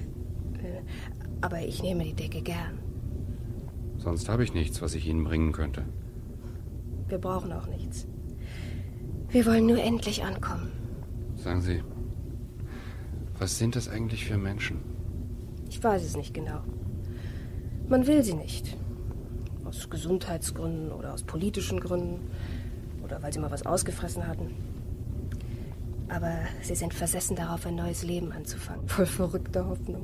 Aber ich nehme die Decke gern. Sonst habe ich nichts, was ich Ihnen bringen könnte. Wir brauchen auch nichts. Wir wollen nur endlich ankommen. Sagen Sie, was sind das eigentlich für Menschen? Ich weiß es nicht genau. Man will sie nicht. Aus Gesundheitsgründen oder aus politischen Gründen. Oder weil sie mal was ausgefressen hatten. Aber sie sind versessen darauf, ein neues Leben anzufangen. Voll verrückter Hoffnung.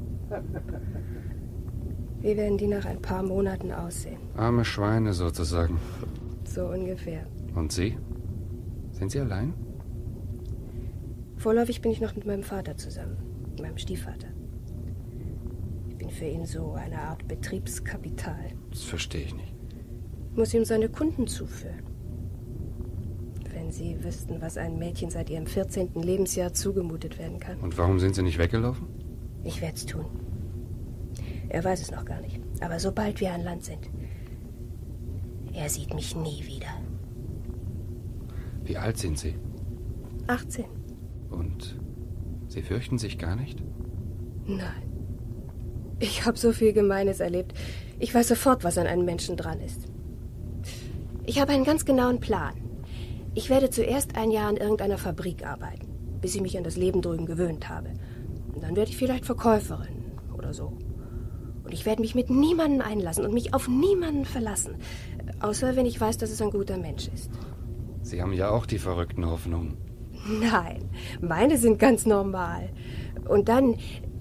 Wie werden die nach ein paar Monaten aussehen? Arme Schweine sozusagen. So ungefähr. Und Sie? Sind Sie allein? Vorläufig bin ich noch mit meinem Vater zusammen. Mit meinem Stiefvater. Ich bin für ihn so eine Art Betriebskapital. Das verstehe ich nicht. Muss ihm seine Kunden zuführen. Wenn Sie wüssten, was einem Mädchen seit ihrem vierzehnten Lebensjahr zugemutet werden kann. Und warum sind Sie nicht weggelaufen? Ich werde es tun. Er weiß es noch gar nicht. Aber sobald wir an Land sind, er sieht mich nie wieder. Wie alt sind Sie? achtzehn. Und Sie fürchten sich gar nicht? Nein. Ich habe so viel Gemeines erlebt. Ich weiß sofort, was an einem Menschen dran ist. Ich habe einen ganz genauen Plan. Ich werde zuerst ein Jahr in irgendeiner Fabrik arbeiten, bis ich mich an das Leben drüben gewöhnt habe. Und dann werde ich vielleicht Verkäuferin oder so. Und ich werde mich mit niemandem einlassen und mich auf niemanden verlassen. Außer wenn ich weiß, dass es ein guter Mensch ist. Sie haben ja auch die verrückten Hoffnungen. Nein, meine sind ganz normal. Und dann...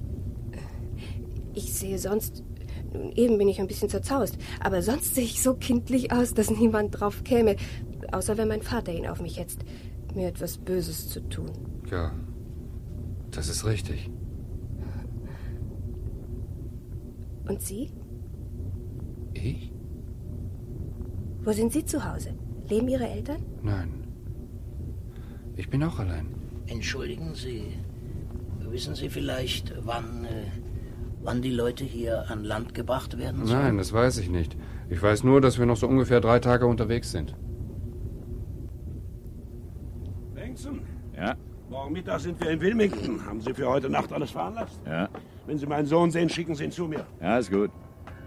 Ich sehe sonst... Nun, eben bin ich ein bisschen zerzaust. Aber sonst sehe ich so kindlich aus, dass niemand drauf käme. Außer wenn mein Vater ihn auf mich hetzt, mir etwas Böses zu tun. Ja, das ist richtig. Und Sie? Ich? Wo sind Sie zu Hause? Leben Ihre Eltern? Nein. Ich bin auch allein. Entschuldigen Sie, wissen Sie vielleicht, wann, äh, wann die Leute hier an Land gebracht werden sollen? Nein, das weiß ich nicht. Ich weiß nur, dass wir noch so ungefähr drei Tage unterwegs sind. Bengtson? Ja? Morgen Mittag sind wir in Wilmington. Haben Sie für heute Nacht alles veranlasst? Ja. Wenn Sie meinen Sohn sehen, schicken Sie ihn zu mir. Ja, ist gut.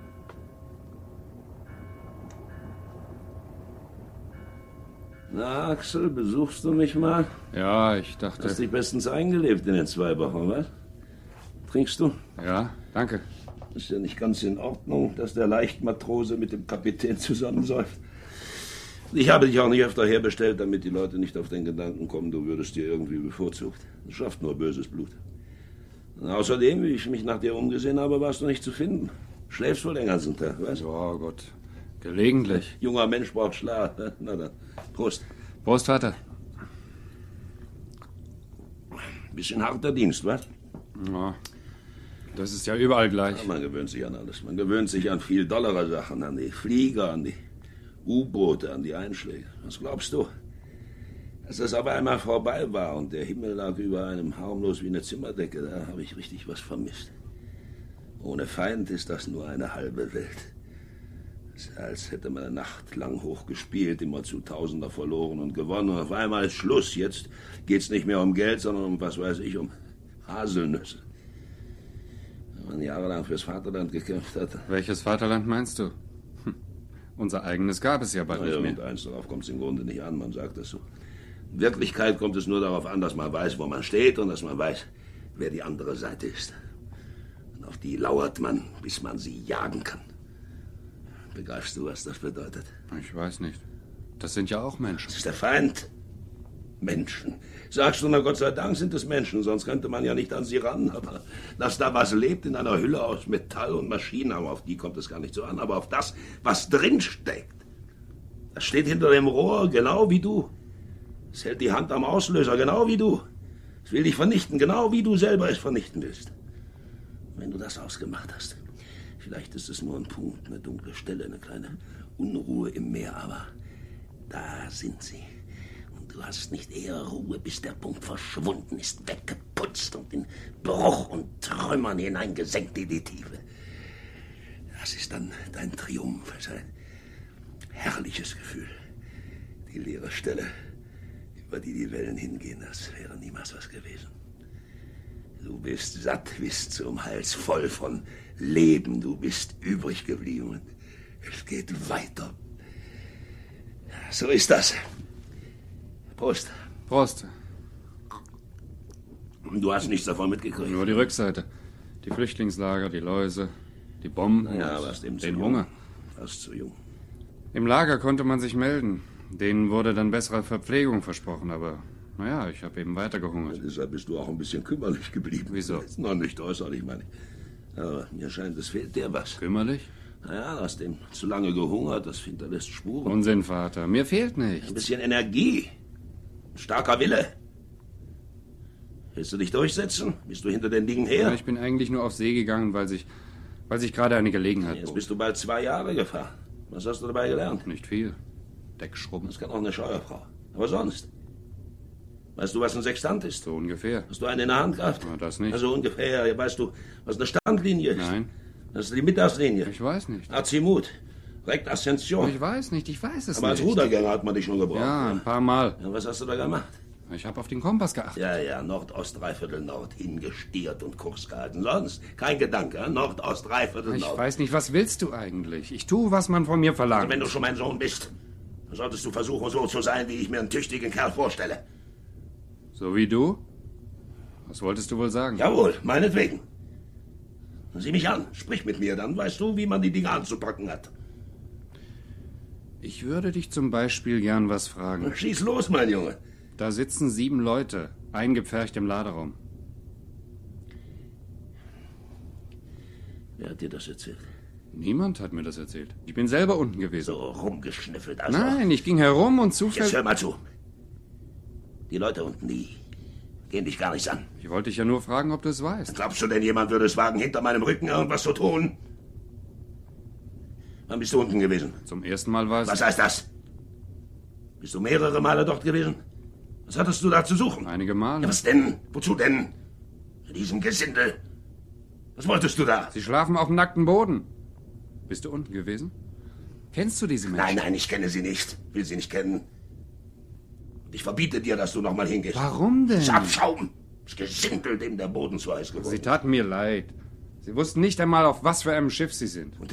Na, Axel, besuchst du mich mal? Ja, ich dachte... Hast dich bestens eingelebt in den zwei Wochen, was? Trinkst du? Ja, danke. Ist ja nicht ganz in Ordnung, dass der Leichtmatrose mit dem Kapitän zusammensäuft. Ich habe dich auch nicht öfter herbestellt, damit die Leute nicht auf den Gedanken kommen, du würdest dir irgendwie bevorzugt. Das schafft nur böses Blut. Und außerdem, wie ich mich nach dir umgesehen habe, warst du nicht zu finden. Schläfst wohl den ganzen Tag, weißt du? Oh Gott, gelegentlich. Junger Mensch braucht Schlaf. Na dann, Prost. Prost, Vater. Bisschen harter Dienst, was? Ja, das ist ja überall gleich. Ja, man gewöhnt sich an alles. Man gewöhnt sich an viel dollere Sachen, an die Flieger, an die U-Boote, an die Einschläge. Was glaubst du? Als das aber einmal vorbei war und der Himmel lag über einem harmlos wie eine Zimmerdecke, da habe ich richtig was vermisst. Ohne Feind ist das nur eine halbe Welt. Es ist, als hätte man eine Nacht lang hochgespielt, immer zu Tausender verloren und gewonnen. Und auf einmal ist Schluss. Jetzt geht's nicht mehr um Geld, sondern um, was weiß ich, um Haselnüsse. Wenn man jahrelang fürs Vaterland gekämpft hat. Welches Vaterland meinst du? Hm. Unser eigenes gab es ja bald nicht mehr. Und eins, darauf kommt es im Grunde nicht an, man sagt das so. In Wirklichkeit kommt es nur darauf an, dass man weiß, wo man steht und dass man weiß, wer die andere Seite ist. Und auf die lauert man, bis man sie jagen kann. Begreifst du, was das bedeutet? Ich weiß nicht. Das sind ja auch Menschen. Das ist der Feind. Menschen. Sagst du, na Gott sei Dank sind es Menschen, sonst könnte man ja nicht an sie ran. Aber dass da was lebt in einer Hülle aus Metall und Maschinen, aber auf die kommt es gar nicht so an. Aber auf das, was drin steckt, das steht hinter dem Rohr, genau wie du. Es hält die Hand am Auslöser, genau wie du. Es will dich vernichten, genau wie du selber es vernichten willst. Und wenn du das ausgemacht hast, vielleicht ist es nur ein Punkt, eine dunkle Stelle, eine kleine Unruhe im Meer, aber da sind sie. Und du hast nicht eher Ruhe, bis der Punkt verschwunden ist, weggeputzt und in Bruch und Trümmern hineingesenkt in die Tiefe. Das ist dann dein Triumph, es ist ein herrliches Gefühl. Die leere Stelle, über die die Wellen hingehen, das wäre niemals was gewesen. Du bist satt bis zum Hals, voll von Leben. Du bist übrig geblieben. Es geht weiter. So ist das. Prost. Prost. Du hast nichts davon mitgekriegt. Nur die Rückseite. Die Flüchtlingslager, die Läuse, die Bomben ja, und warst eben den zu Hunger. Fast zu jung. Im Lager konnte man sich melden. Denen wurde dann bessere Verpflegung versprochen, aber naja, ich habe eben weiter gehungert. Ja, deshalb bist du auch ein bisschen kümmerlich geblieben. Wieso? Noch nicht äußerlich, meine ich. Aber mir scheint, es fehlt dir was. Kümmerlich? Naja, du hast dem zu lange gehungert, das hinterlässt Spuren. Unsinn, Vater. Mir fehlt nichts. Ein bisschen Energie. Ein starker Wille. Willst du dich durchsetzen? Bist du hinter den Dingen her? Ja, ich bin eigentlich nur auf See gegangen, weil sich, weil sich gerade eine Gelegenheit Jetzt bot. bist du bald zwei Jahre gefahren. Was hast du dabei gelernt? Nicht viel. Deckschrubben. Das kann auch eine Steuerfrau. Aber sonst? Weißt du, was ein Sextant ist? So ungefähr. Hast du einen in der Hand gehabt? Ja, das nicht. Also ungefähr. Weißt du, was eine Standlinie ist? Nein. Das ist die Mittagslinie. Ich weiß nicht. Azimut. Rektaszension. Ich weiß nicht, ich weiß es Aber nicht. als Rudergänger hat man dich schon gebraucht. Ja, ein paar Mal. Ja, was hast du da gemacht? Ich habe auf den Kompass geachtet. Ja, ja, Nordost, Dreiviertel Nord, hingestiert und Kurs gehalten. Sonst kein Gedanke, Nordost, Dreiviertel Ich Nord. weiß nicht, was willst du eigentlich? Ich tue, was man von mir verlangt. Also wenn du schon mein Sohn bist, dann solltest du versuchen, so zu sein, wie ich mir einen tüchtigen Kerl vorstelle. So wie du? Was wolltest du wohl sagen? Jawohl, meinetwegen. Sieh mich an, sprich mit mir, dann weißt du, wie man die Dinge anzupacken hat. Ich würde dich zum Beispiel gern was fragen. Schieß los, mein Junge. Da sitzen sieben Leute, eingepfercht im Laderaum. Wer hat dir das erzählt? Niemand hat mir das erzählt. Ich bin selber unten gewesen. So rumgeschnüffelt, also. Nein, ich ging herum und zufällig... Jetzt hör mal zu. Die Leute unten, die gehen dich gar nichts an. Ich wollte dich ja nur fragen, ob du es weißt. Glaubst du denn, jemand würde es wagen, hinter meinem Rücken irgendwas zu tun? Wann bist du unten gewesen? Zum ersten Mal war es... Was heißt das? Bist du mehrere Male dort gewesen? Was hattest du da zu suchen? Einige Male. Ja, was denn? Wozu denn? In diesem Gesindel? Was wolltest du da? Sie schlafen auf dem nackten Boden. Bist du unten gewesen? Kennst du diese Menschen? Nein, nein, ich kenne sie nicht. Will sie nicht kennen. Und ich verbiete dir, dass du noch mal hingehst. Warum denn? Das Abschaum, das Gesindel, dem der Boden zu heiß geworden ist. Sie taten mir leid. Sie wussten nicht einmal, auf was für einem Schiff Sie sind. Und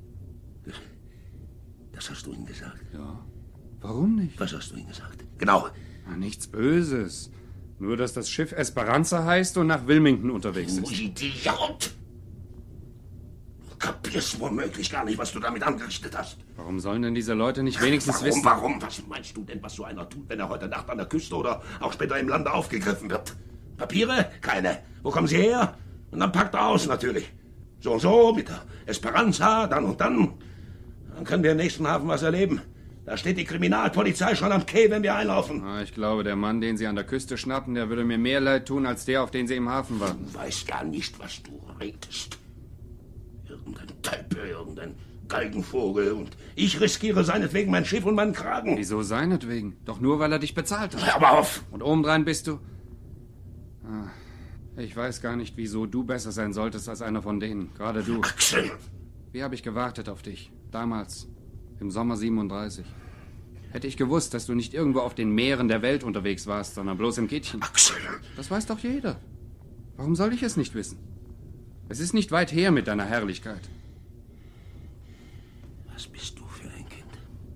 das hast du ihnen gesagt? Ja. Warum nicht? Was hast du ihnen gesagt? Genau. Na, nichts Böses. Nur, dass das Schiff Esperanza heißt und nach Wilmington unterwegs ist. Du Idiot! Du kapierst womöglich gar nicht, was du damit angerichtet hast. Warum sollen denn diese Leute nicht wenigstens warum, wissen... Warum, Was meinst du denn, was so einer tut, wenn er heute Nacht an der Küste oder auch später im Lande aufgegriffen wird? Papiere? Keine. Wo kommen sie her? Und dann packt er aus, natürlich. So und so, mit der Esperanza, dann und dann. Dann können wir im nächsten Hafen was erleben. Da steht die Kriminalpolizei schon am Quai, wenn wir einlaufen. Ah, ich glaube, der Mann, den Sie an der Küste schnappen, der würde mir mehr leid tun, als der, auf den Sie im Hafen warten. Du weißt gar nicht, was du redest. Irgendein Tölpel, irgendein Galgenvogel. Und ich riskiere seinetwegen mein Schiff und meinen Kragen. Wieso seinetwegen? Doch nur, weil er dich bezahlt hat. Hör aber auf! Und obendrein bist du... Ah, ich weiß gar nicht, wieso du besser sein solltest als einer von denen. Gerade du. Axel! Wie habe ich gewartet auf dich? Damals, im Sommer siebenunddreißig. Hätte ich gewusst, dass du nicht irgendwo auf den Meeren der Welt unterwegs warst, sondern bloß im Kittchen. Axel! Das weiß doch jeder. Warum soll ich es nicht wissen? Es ist nicht weit her mit deiner Herrlichkeit. Was bist du für ein Kind?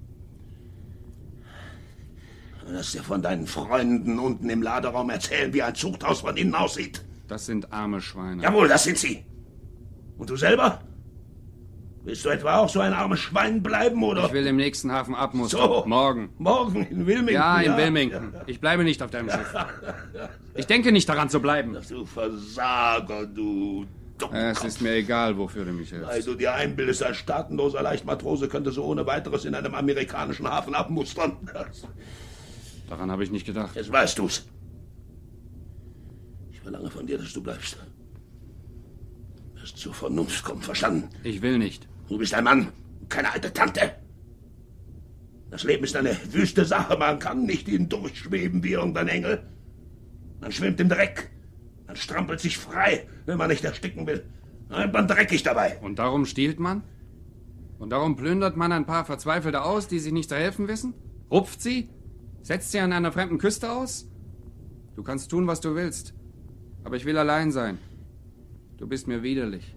Lass dir von deinen Freunden unten im Laderaum erzählen, wie ein Zuchthaus von innen aussieht. Das sind arme Schweine. Jawohl, das sind sie. Und du selber? Willst du etwa auch so ein armes Schwein bleiben, oder? Ich will im nächsten Hafen abmustern. So. Morgen. Morgen in Wilmington? Ja, in ja. Wilmington. Ich bleibe nicht auf deinem Schiff. Ich denke nicht daran zu bleiben. Du Versager, du Dummkopf. Es ist mir egal, wofür du mich hältst. Weil du dir einbildest, als staatenloser Leichtmatrose könnte so ohne weiteres in einem amerikanischen Hafen abmustern. Daran habe ich nicht gedacht. Jetzt weißt du's. Ich verlange von dir, dass du bleibst. Wirst zur Vernunft kommen, verstanden? Ich will nicht. Du bist ein Mann, keine alte Tante. Das Leben ist eine wüste Sache. Man kann nicht hindurchschweben wie irgendein Engel. Man schwimmt im Dreck. Man strampelt sich frei, wenn man nicht ersticken will. Dann wird man dreckig dabei. Und darum stiehlt man? Und darum plündert man ein paar Verzweifelte aus, die sich nicht zu helfen wissen? Rupft sie? Setzt sie an einer fremden Küste aus? Du kannst tun, was du willst. Aber ich will allein sein. Du bist mir widerlich.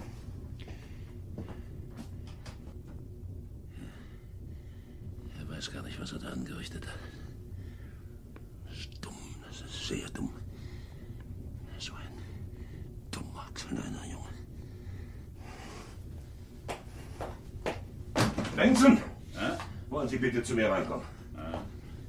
Er weiß gar nicht, was er da angerichtet hat. Das ist dumm, das ist sehr dumm. So ein dummer, kleiner Junge. Benson! Ja? Wollen Sie bitte zu mir reinkommen? Ja.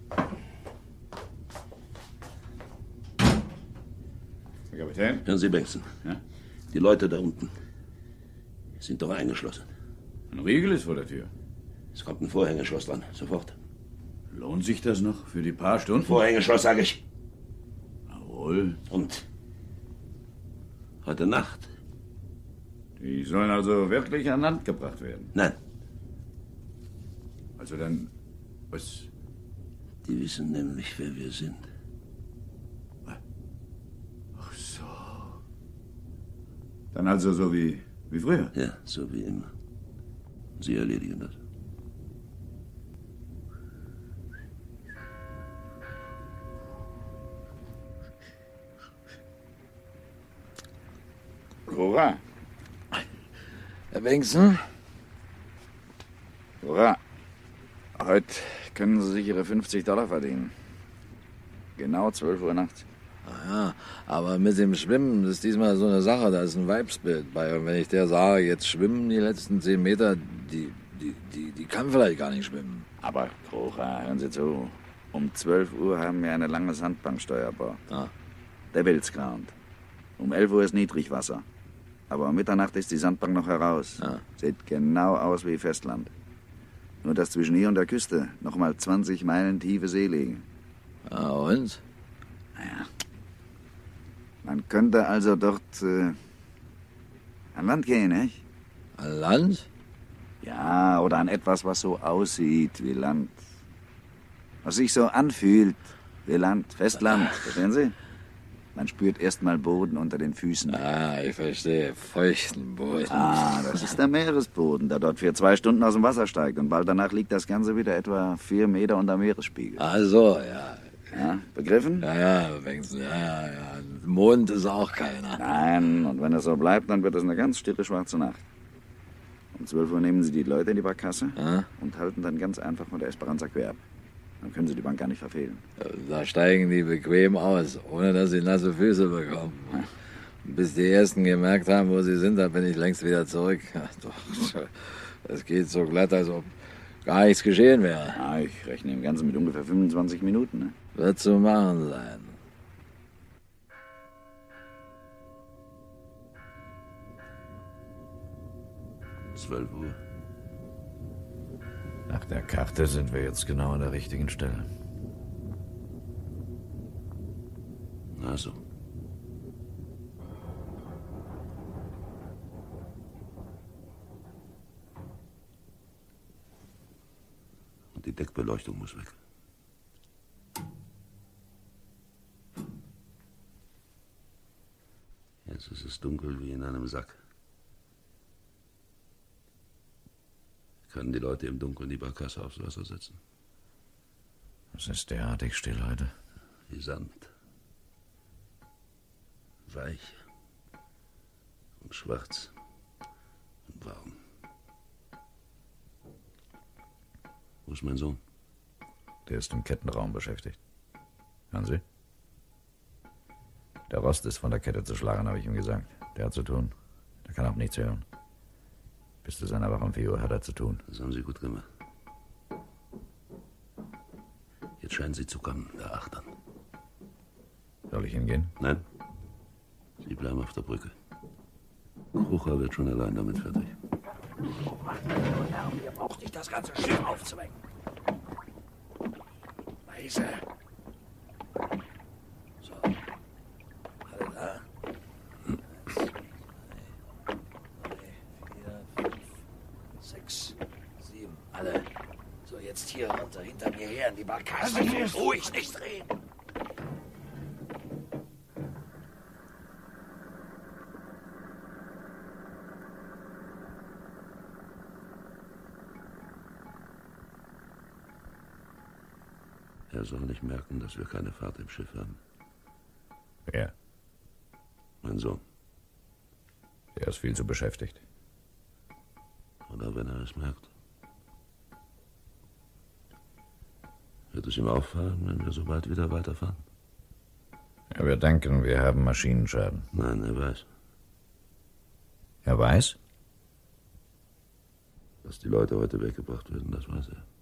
Herr Kapitän? Hören Sie, Benson. Ja? Die Leute da unten sind doch eingeschlossen. Ein Riegel ist vor der Tür. Es kommt ein Vorhängeschloss dran, sofort. Lohnt sich das noch für die paar Stunden? Vorhängeschloss, sage ich. Jawohl. Und heute Nacht? Die sollen also wirklich an Land gebracht werden? Nein. Also dann, was? Die wissen nämlich, wer wir sind. Ach so. Dann also so wie, wie früher? Ja, so wie immer. Sie erledigen das. Cora. Herr Bengtson? Cora, heute können Sie sich Ihre fünfzig Dollar verdienen. Genau zwölf Uhr nachts. Ah ja, aber mit dem Schwimmen, das ist diesmal so eine Sache, da ist ein Weibsbild bei. Und wenn ich der sage, jetzt schwimmen die letzten zehn Meter, die, die, die, die kann vielleicht gar nicht schwimmen. Aber, Cora, hören Sie zu. Um zwölf Uhr haben wir eine lange Sandbanksteuer an Bord. Ah. Der Wilsgrund. Um elf Uhr ist Niedrigwasser. Aber um Mitternacht ist die Sandbank noch heraus. Ah. Sieht genau aus wie Festland. Nur, dass zwischen hier und der Küste noch mal zwanzig Meilen tiefe See liegen. Ah, und? Naja. Man könnte also dort äh, an Land gehen, nicht? An Land? Ja, oder an etwas, was so aussieht wie Land. Was sich so anfühlt wie Land, Festland, verstehen Sie? Man spürt erst mal Boden unter den Füßen. Ah, ich verstehe. Feuchten Boden. Ah, das ist der Meeresboden, der dort für zwei Stunden aus dem Wasser steigt. Und bald danach liegt das Ganze wieder etwa vier Meter unter Meeresspiegel. Ach so, ja. Ja, begriffen? Ja, ja, Bengtson, ja, ja, ja. Mond ist auch keiner. Nein, und wenn das so bleibt, dann wird es eine ganz stille schwarze Nacht. Um zwölf Uhr nehmen Sie die Leute in die Barkasse ja? und halten dann ganz einfach von der Esperanza quer ab. Dann können Sie die Bank gar nicht verfehlen. Da steigen die bequem aus, ohne dass sie nasse Füße bekommen. Ja. Bis die Ersten gemerkt haben, wo sie sind, da bin ich längst wieder zurück. Ja, doch, das geht so glatt, als ob gar nichts geschehen wäre. Ja, ich rechne im Ganzen mit ungefähr fünfundzwanzig Minuten. Ne? Wird zu machen sein. zwölf Uhr. Nach der Karte sind wir jetzt genau an der richtigen Stelle. Na so. Und die Deckbeleuchtung muss weg. Jetzt ist es dunkel wie in einem Sack. Können die Leute im Dunkeln die Barkasse aufs Wasser setzen? Es ist derartig still heute. Wie Sand. Weich und schwarz und warm. Wo ist mein Sohn? Der ist im Kettenraum beschäftigt. Hören Sie? Der Rost ist von der Kette zu schlagen, habe ich ihm gesagt. Der hat zu tun. Der kann auch nichts hören. Bis zu seiner Wache um vier Uhr hat er zu tun. Das haben Sie gut gemacht. Jetzt scheinen Sie zu kommen, der Achtern. Soll ich hingehen? Nein. Sie bleiben auf der Brücke. Krucher wird schon allein damit fertig. Ihr braucht nicht das ganze Schiff aufzuwecken. Leise. So. Alle da? Sechs, sieben, alle. So, jetzt hier runter, hinter mir her in die Barkasse. Ruhig, nicht reden. Er soll nicht merken, dass wir keine Fahrt im Schiff haben. Wer? Mein Sohn. Der ist viel zu beschäftigt. Oder wenn er es merkt. Wird es ihm auffallen, wenn wir so bald wieder weiterfahren? Ja, wir denken, wir haben Maschinenschaden. Nein, er weiß. Er weiß? Dass die Leute heute weggebracht werden, das weiß er.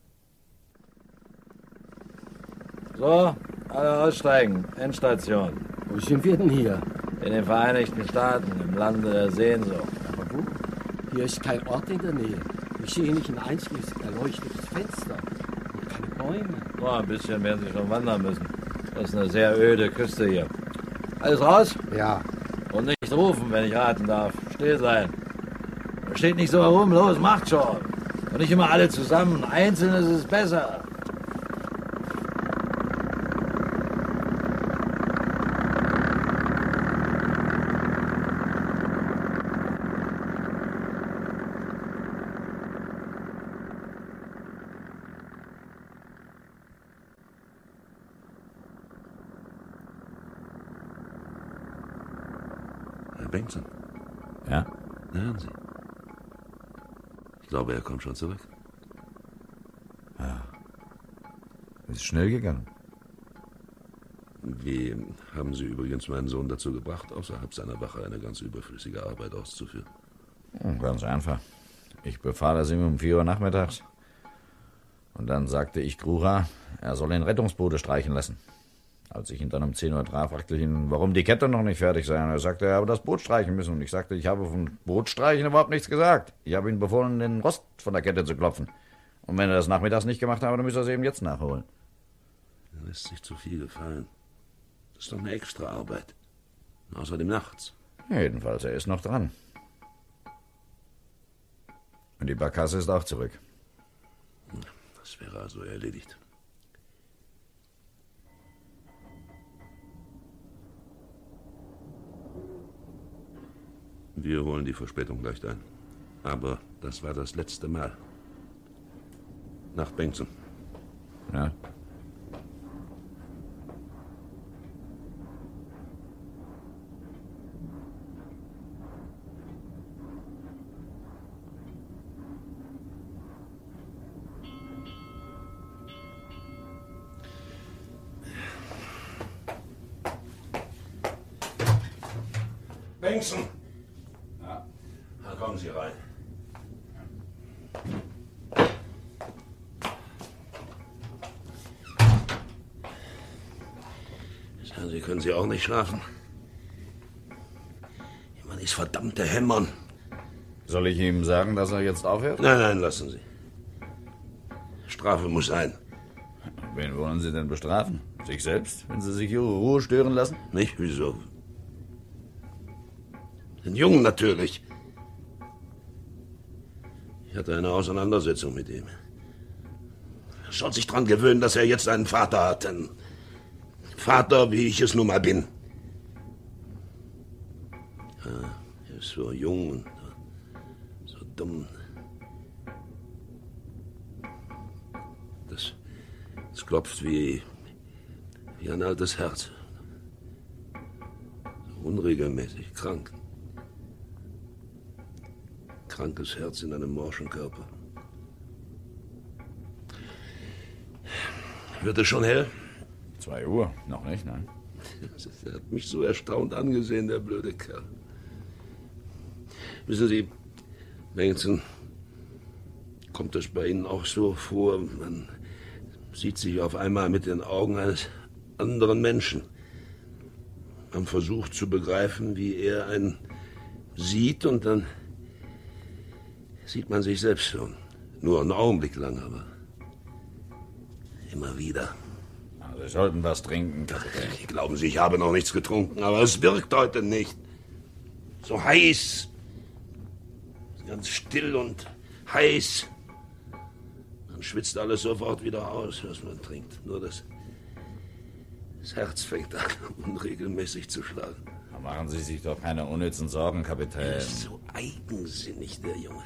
So, alle aussteigen. Endstation. Wo sind wir denn hier? In den Vereinigten Staaten, im Lande der Sehnsucht. Aber wo? Hier ist kein Ort in der Nähe. Ich sehe nicht ein einziges erleuchtetes Fenster. Und keine Bäume. Oh, ein bisschen werden Sie schon wandern müssen. Das ist eine sehr öde Küste hier. Alles raus? Ja. Und nicht rufen, wenn ich raten darf. Still sein. Steht nicht so herum, los, macht schon. Und nicht immer alle zusammen. Einzeln ist es besser. Herr Bengtson. Ja? Hören Sie. Ich glaube, er kommt schon zurück. Ja. Ist schnell gegangen. Wie haben Sie übrigens meinen Sohn dazu gebracht, außerhalb seiner Wache eine ganz überflüssige Arbeit auszuführen? Hm, ganz einfach. Ich befahl es ihm um vier Uhr nachmittags. Und dann sagte ich Krucha, er soll den Rettungsboote streichen lassen. Als ich ihn dann um zehn Uhr traf, fragte ich ihn, warum die Kette noch nicht fertig sei. Und er sagte, er habe das Boot streichen müssen. Und ich sagte, ich habe von Bootstreichen überhaupt nichts gesagt. Ich habe ihm befohlen, den Rost von der Kette zu klopfen. Und wenn er das nachmittags nicht gemacht habe, dann müsste er es eben jetzt nachholen. Er lässt sich zu viel gefallen. Das ist doch eine extra Arbeit. Außerdem nachts. Jedenfalls, er ist noch dran. Und die Barkasse ist auch zurück. Das wäre also erledigt. Wir holen die Verspätung gleich ein. Aber das war das letzte Mal. Nacht, Bengtson. Ja. Bengtson! Ja. Da kommen Sie rein. Sagen Sie, können Sie auch nicht schlafen? Ich meine, dieses verdammte Hämmern. Soll ich ihm sagen, dass er jetzt aufhört? Nein, nein, lassen Sie. Strafe muss sein. Wen wollen Sie denn bestrafen? Sich selbst, wenn Sie sich Ihre Ruhe stören lassen? Nicht? Wieso? Den Jungen natürlich. Ich hatte eine Auseinandersetzung mit ihm. Er soll sich dran gewöhnen, dass er jetzt einen Vater hat. Einen Vater, wie ich es nun mal bin. Ja, er ist so jung und so dumm. Das, das klopft wie, wie ein altes Herz. So unregelmäßig, krank. Krankes Herz in einem morschen Körper. Wird es schon hell? Zwei Uhr, noch nicht, nein. Er hat mich so erstaunt angesehen, der blöde Kerl. Wissen Sie, Bengtson, kommt es bei Ihnen auch so vor, man sieht sich auf einmal mit den Augen eines anderen Menschen. Man versucht zu begreifen, wie er einen sieht, und dann sieht man sich selbst schon. Nur einen Augenblick lang, aber immer wieder. Sie sollten was trinken. Glauben Sie, ich habe noch nichts getrunken, aber es wirkt heute nicht. So heiß. Ganz still und heiß. Dann schwitzt alles sofort wieder aus, was man trinkt. Nur das, das Herz fängt an, unregelmäßig zu schlagen. Da machen Sie sich doch keine unnützen Sorgen, Kapitän. Er ist so eigensinnig, der Junge.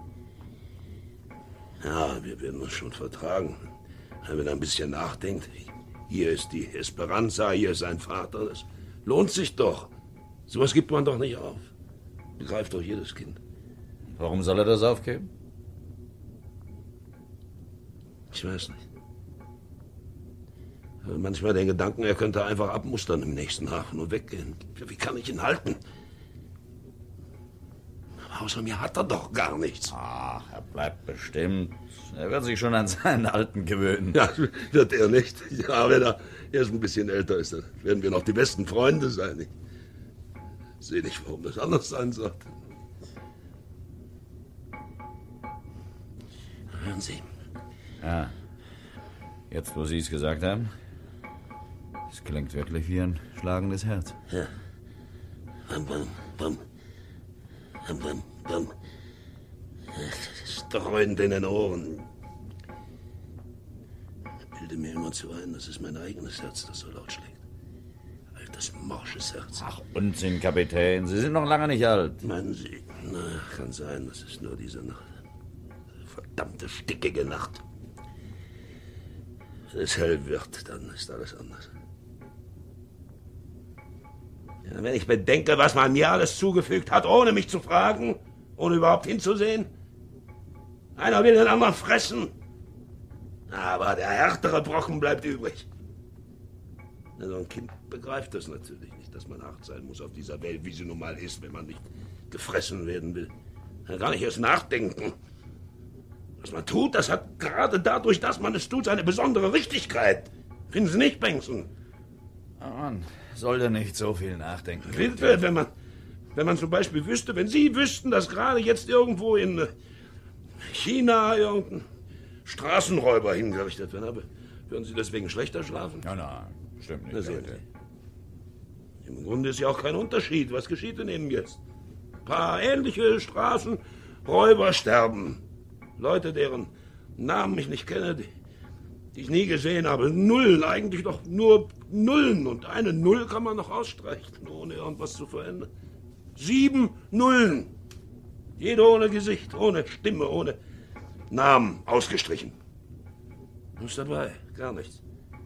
Ja, wir werden uns schon vertragen. Wenn er ein bisschen nachdenkt. Hier ist die Esperanza, hier ist sein Vater. Das lohnt sich doch. Sowas gibt man doch nicht auf. Begreift doch jedes Kind. Warum soll er das aufgeben? Ich weiß nicht. Aber manchmal den Gedanken, er könnte einfach abmustern im nächsten Hafen und weggehen. Wie kann ich ihn halten? Aber außer mir hat er doch gar nichts. Ach, er bleibt bestimmt. Er wird sich schon an seinen Alten gewöhnen. Ja, wird er nicht. Ja, wenn er erst ein bisschen älter ist, dann werden wir noch die besten Freunde sein. Ich sehe nicht, warum das anders sein sollte. Hören Sie. Ja. Jetzt, wo Sie es gesagt haben. Es klingt wirklich wie ein schlagendes Herz. Ja. Bam, bam, bam. Bam, bam, bam. Das ist dröhnt in den Ohren. Ich bilde mir immer zu ein, das ist mein eigenes Herz, das so laut schlägt. Altes, morsches Herz. Ach, Unsinn, Kapitän. Sie sind noch lange nicht alt. Meinen Sie? Na, kann sein, das ist nur diese Nacht. Verdammte, stickige Nacht. Wenn es hell wird, dann ist alles anders. Ja, wenn ich bedenke, was man mir alles zugefügt hat, ohne mich zu fragen, ohne überhaupt hinzusehen. Einer will den anderen fressen. Aber der härtere Brocken bleibt übrig. Ja, so ein Kind begreift das natürlich nicht, dass man hart sein muss auf dieser Welt, wie sie nun mal ist, wenn man nicht gefressen werden will. Ja, gar nicht erst nachdenken. Was man tut, das hat gerade dadurch, dass man es tut, seine besondere Richtigkeit. Finden Sie nicht, Bengtson? Oh man sollte nicht so viel nachdenken. Bitte, wenn man, wenn man zum Beispiel wüsste, wenn Sie wüssten, dass gerade jetzt irgendwo in China irgendein Straßenräuber hingerichtet wird, aber würden Sie deswegen schlechter schlafen? Nein, nein, stimmt nicht. Na, sehen Sie. Im Grunde ist ja auch kein Unterschied. Was geschieht denn Ihnen jetzt? Ein paar ähnliche Straßenräuber sterben. Leute, deren Namen ich nicht kenne, die, die ich nie gesehen habe. Nullen, eigentlich doch nur Nullen. Und eine Null kann man noch ausstreichen, ohne irgendwas zu verändern. Sieben Nullen. Jede ohne Gesicht, ohne Stimme, ohne Namen, ausgestrichen. Nichts dabei, gar nichts.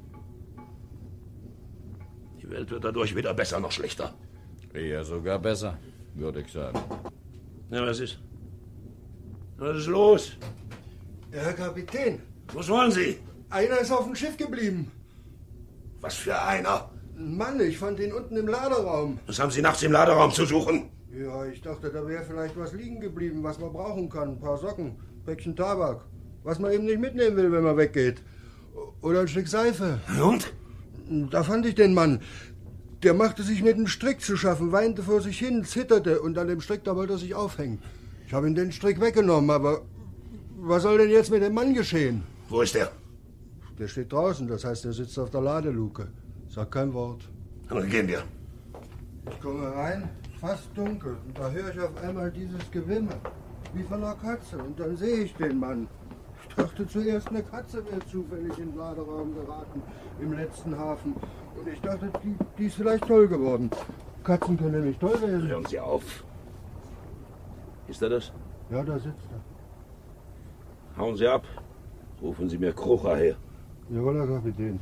Die Welt wird dadurch weder besser noch schlechter. Eher sogar besser, würde ich sagen. Ja, was ist? Was ist los? Herr Kapitän. Was wollen Sie? Einer ist auf dem Schiff geblieben. Was für einer? Ein Mann, ich fand ihn unten im Laderaum. Was haben Sie nachts im Laderaum zu suchen? Ja, ich dachte, da wäre vielleicht was liegen geblieben, was man brauchen kann. Ein paar Socken, Päckchen Tabak. Was man eben nicht mitnehmen will, wenn man weggeht. Oder ein Stück Seife. Und? Da fand ich den Mann. Der machte sich mit dem Strick zu schaffen, weinte vor sich hin, zitterte und an dem Strick, da wollte er sich aufhängen. Ich habe ihm den Strick weggenommen, aber was soll denn jetzt mit dem Mann geschehen? Wo ist der? Der steht draußen, das heißt, er sitzt auf der Ladeluke. Sagt kein Wort. Dann gehen wir. Ich komme rein, fast dunkel, und da höre ich auf einmal dieses Gewimmel, wie von einer Katze, und dann sehe ich den Mann. Ich dachte zuerst, eine Katze wäre zufällig in den Laderaum geraten, im letzten Hafen. Und ich dachte, die, die ist vielleicht toll geworden. Katzen können nämlich toll werden. Hören Sie auf. Ist er das? Ja, da sitzt er. Hauen Sie ab. Rufen Sie mir Krucher her. Jawohl, Herr Kapitän.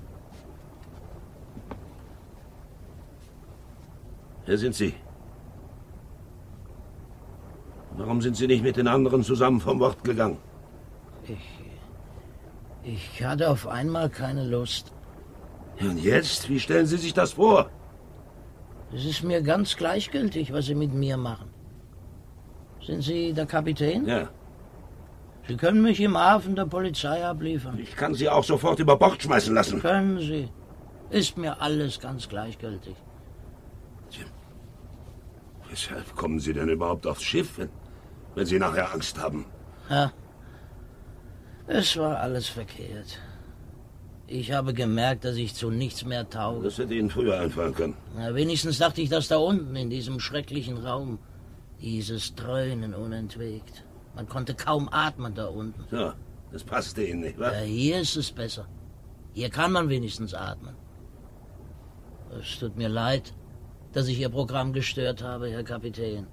Wer sind Sie? Warum sind Sie nicht mit den anderen zusammen vom Ort gegangen? Ich. Ich hatte auf einmal keine Lust. Ja, und jetzt? Wie stellen Sie sich das vor? Es ist mir ganz gleichgültig, was Sie mit mir machen. Sind Sie der Kapitän? Ja. Sie können mich im Hafen der Polizei abliefern. Ich kann Sie auch sofort über Bord schmeißen lassen. Können Sie. Ist mir alles ganz gleichgültig. Tja. Weshalb kommen Sie denn überhaupt aufs Schiff, wenn, wenn Sie nachher Angst haben? Ja. Es war alles verkehrt. Ich habe gemerkt, dass ich zu nichts mehr tauge. Das hätte Ihnen früher einfallen können. Na, wenigstens dachte ich, dass da unten, in diesem schrecklichen Raum, dieses Dröhnen unentwegt. Man konnte kaum atmen da unten. Ja, das passte Ihnen nicht, wa? Ja, hier ist es besser. Hier kann man wenigstens atmen. Es tut mir leid, dass ich Ihr Programm gestört habe, Herr Kapitän.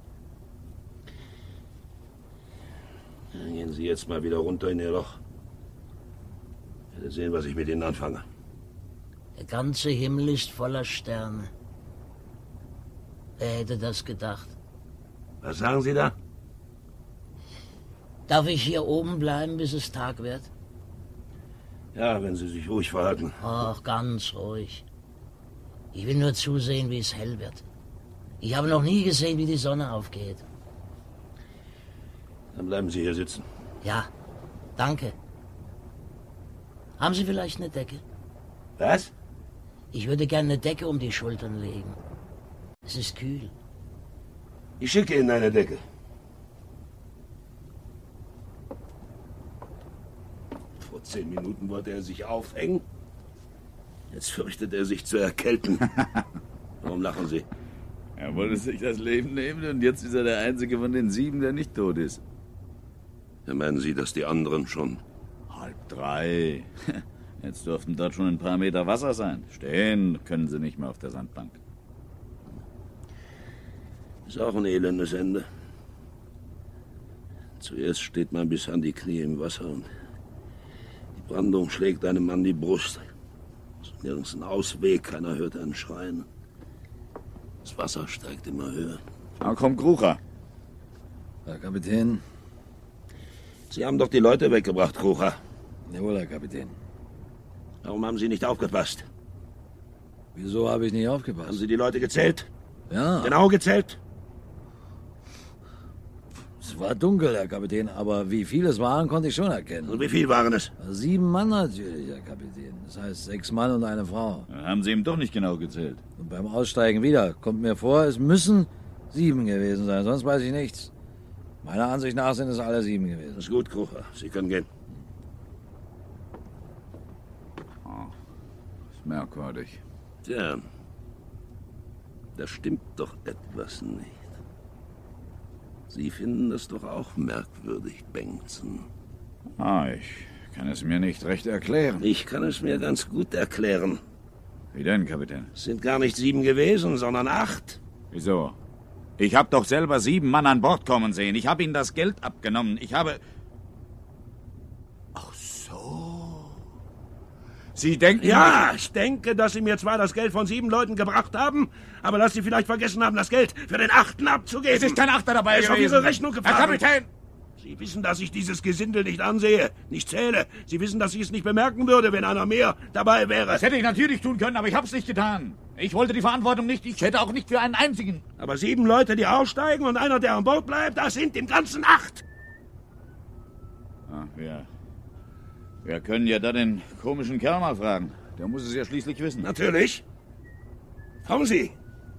Dann gehen Sie jetzt mal wieder runter in Ihr Loch. Ich werde sehen, was ich mit Ihnen anfange. Der ganze Himmel ist voller Sterne. Wer hätte das gedacht? Was sagen Sie da? Darf ich hier oben bleiben, bis es Tag wird? Ja, wenn Sie sich ruhig verhalten. Ach, ganz ruhig. Ich will nur zusehen, wie es hell wird. Ich habe noch nie gesehen, wie die Sonne aufgeht. Dann bleiben Sie hier sitzen. Ja, danke. Haben Sie vielleicht eine Decke? Was? Ich würde gerne eine Decke um die Schultern legen. Es ist kühl. Ich schicke Ihnen eine Decke. Vor zehn Minuten wollte er sich aufhängen. Jetzt fürchtet er sich zu erkälten. Warum lachen Sie? Er wollte sich das Leben nehmen und jetzt ist er der Einzige von den sieben, der nicht tot ist. Ja, meinen Sie, dass die anderen schon... Halb drei. Jetzt dürften dort schon ein paar Meter Wasser sein. Stehen können sie nicht mehr auf der Sandbank. Ist auch ein elendes Ende. Zuerst steht man bis an die Knie im Wasser und die Brandung schlägt einem an die Brust. Es ist nirgends ein Ausweg, keiner hört einen schreien. Das Wasser steigt immer höher. Da kommt Krucher. Herr Kapitän. Sie haben doch die Leute weggebracht, Krucher. Jawohl, Herr Kapitän. Warum haben Sie nicht aufgepasst? Wieso habe ich nicht aufgepasst? Haben Sie die Leute gezählt? Ja. Genau gezählt? Es war dunkel, Herr Kapitän, aber wie viele es waren, konnte ich schon erkennen. Und wie viel waren es? Sieben Mann natürlich, Herr Kapitän. Das heißt sechs Mann und eine Frau. Dann haben Sie ihm doch nicht genau gezählt. Und beim Aussteigen wieder. Kommt mir vor, es müssen sieben gewesen sein, sonst weiß ich nichts. Meiner Ansicht nach sind es alle sieben gewesen. Das ist gut, Krucher. Sie können gehen. Oh, ist merkwürdig. Tja, da stimmt doch etwas nicht. Sie finden das doch auch merkwürdig, Bengtson. Ah, ich kann es mir nicht recht erklären. Ich kann es mir ganz gut erklären. Wie denn, Kapitän? Es sind gar nicht sieben gewesen, sondern acht. Wieso? Ich habe doch selber sieben Mann an Bord kommen sehen. Ich habe ihnen das Geld abgenommen. Ich habe... Ach so. Sie denken... Ja, ich denke, dass Sie mir zwar das Geld von sieben Leuten gebracht haben, aber dass Sie vielleicht vergessen haben, das Geld für den Achten abzugeben. Es ist kein Achter dabei gewesen. Es ist auf Ihre Rechnung gefahren. Herr Kapitän! Sie wissen, dass ich dieses Gesindel nicht ansehe, nicht zähle. Sie wissen, dass ich es nicht bemerken würde, wenn einer mehr dabei wäre. Das hätte ich natürlich tun können, aber ich habe es nicht getan. Ich wollte die Verantwortung nicht. Ich hätte auch nicht für einen einzigen. Aber sieben Leute, die aussteigen und einer, der an Bord bleibt, das sind im Ganzen acht. Ach, wir, wir können ja da den komischen Kerl mal fragen. Der muss es ja schließlich wissen. Natürlich. Kommen Sie.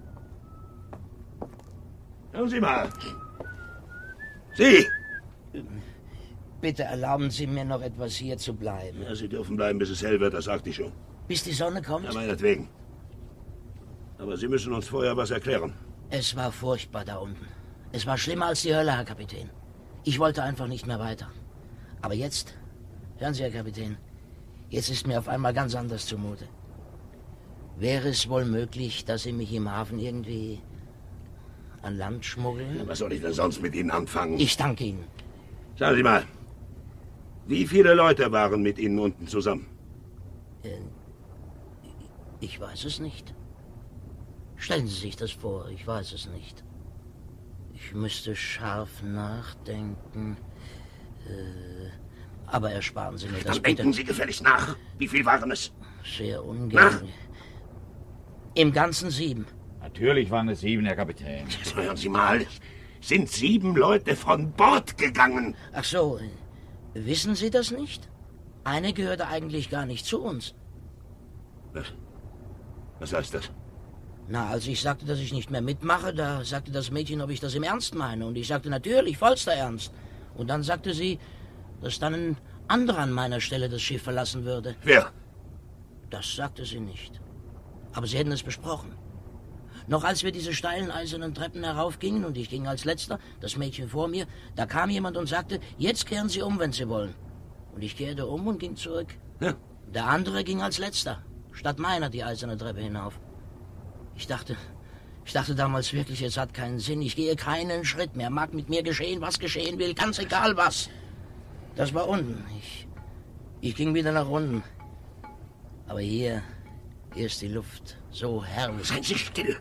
Hören Sie mal. Sie! Bitte erlauben Sie mir noch etwas hier zu bleiben. Ja, Sie dürfen bleiben, bis es hell wird, das sagte ich schon. Bis die Sonne kommt? Ja, meinetwegen. Aber Sie müssen uns vorher was erklären. Es war furchtbar da unten. Es war schlimmer als die Hölle, Herr Kapitän. Ich wollte einfach nicht mehr weiter. Aber jetzt, hören Sie, Herr Kapitän, jetzt ist mir auf einmal ganz anders zumute. Wäre es wohl möglich, dass Sie mich im Hafen irgendwie an Land schmuggeln? Ja, was soll ich denn sonst mit Ihnen anfangen? Ich danke Ihnen. Sagen Sie mal, wie viele Leute waren mit Ihnen unten zusammen? Äh, ich weiß es nicht. Stellen Sie sich das vor, ich weiß es nicht. Ich müsste scharf nachdenken. Äh, aber ersparen Sie mir das Dann bitte. denken Sie gefälligst nach. Wie viel waren es? Sehr ungern. Na? Im Ganzen sieben. Natürlich waren es sieben, Herr Kapitän. Jetzt hören Sie mal. Sind sieben Leute von Bord gegangen? Ach so, wissen Sie das nicht? Eine gehörte eigentlich gar nicht zu uns. Was? Was heißt das? Na, als ich sagte, dass ich nicht mehr mitmache, da sagte das Mädchen, ob ich das im Ernst meine. Und ich sagte, natürlich, vollster Ernst. Und dann sagte sie, dass dann ein anderer an meiner Stelle das Schiff verlassen würde. Wer? Das sagte sie nicht. Aber sie hätten es besprochen. Noch als wir diese steilen eisernen Treppen heraufgingen und ich ging als Letzter, das Mädchen vor mir, da kam jemand und sagte, jetzt kehren Sie um, wenn Sie wollen. Und ich kehrte um und ging zurück. Ja. Der andere ging als Letzter, statt meiner die eiserne Treppe hinauf. Ich dachte, ich dachte damals wirklich, es hat keinen Sinn. Ich gehe keinen Schritt mehr. Mag mit mir geschehen, was geschehen will, ganz egal was. Das war unten. Ich, ich ging wieder nach unten. Aber hier, hier ist die Luft so herrlich. Seien Sie still.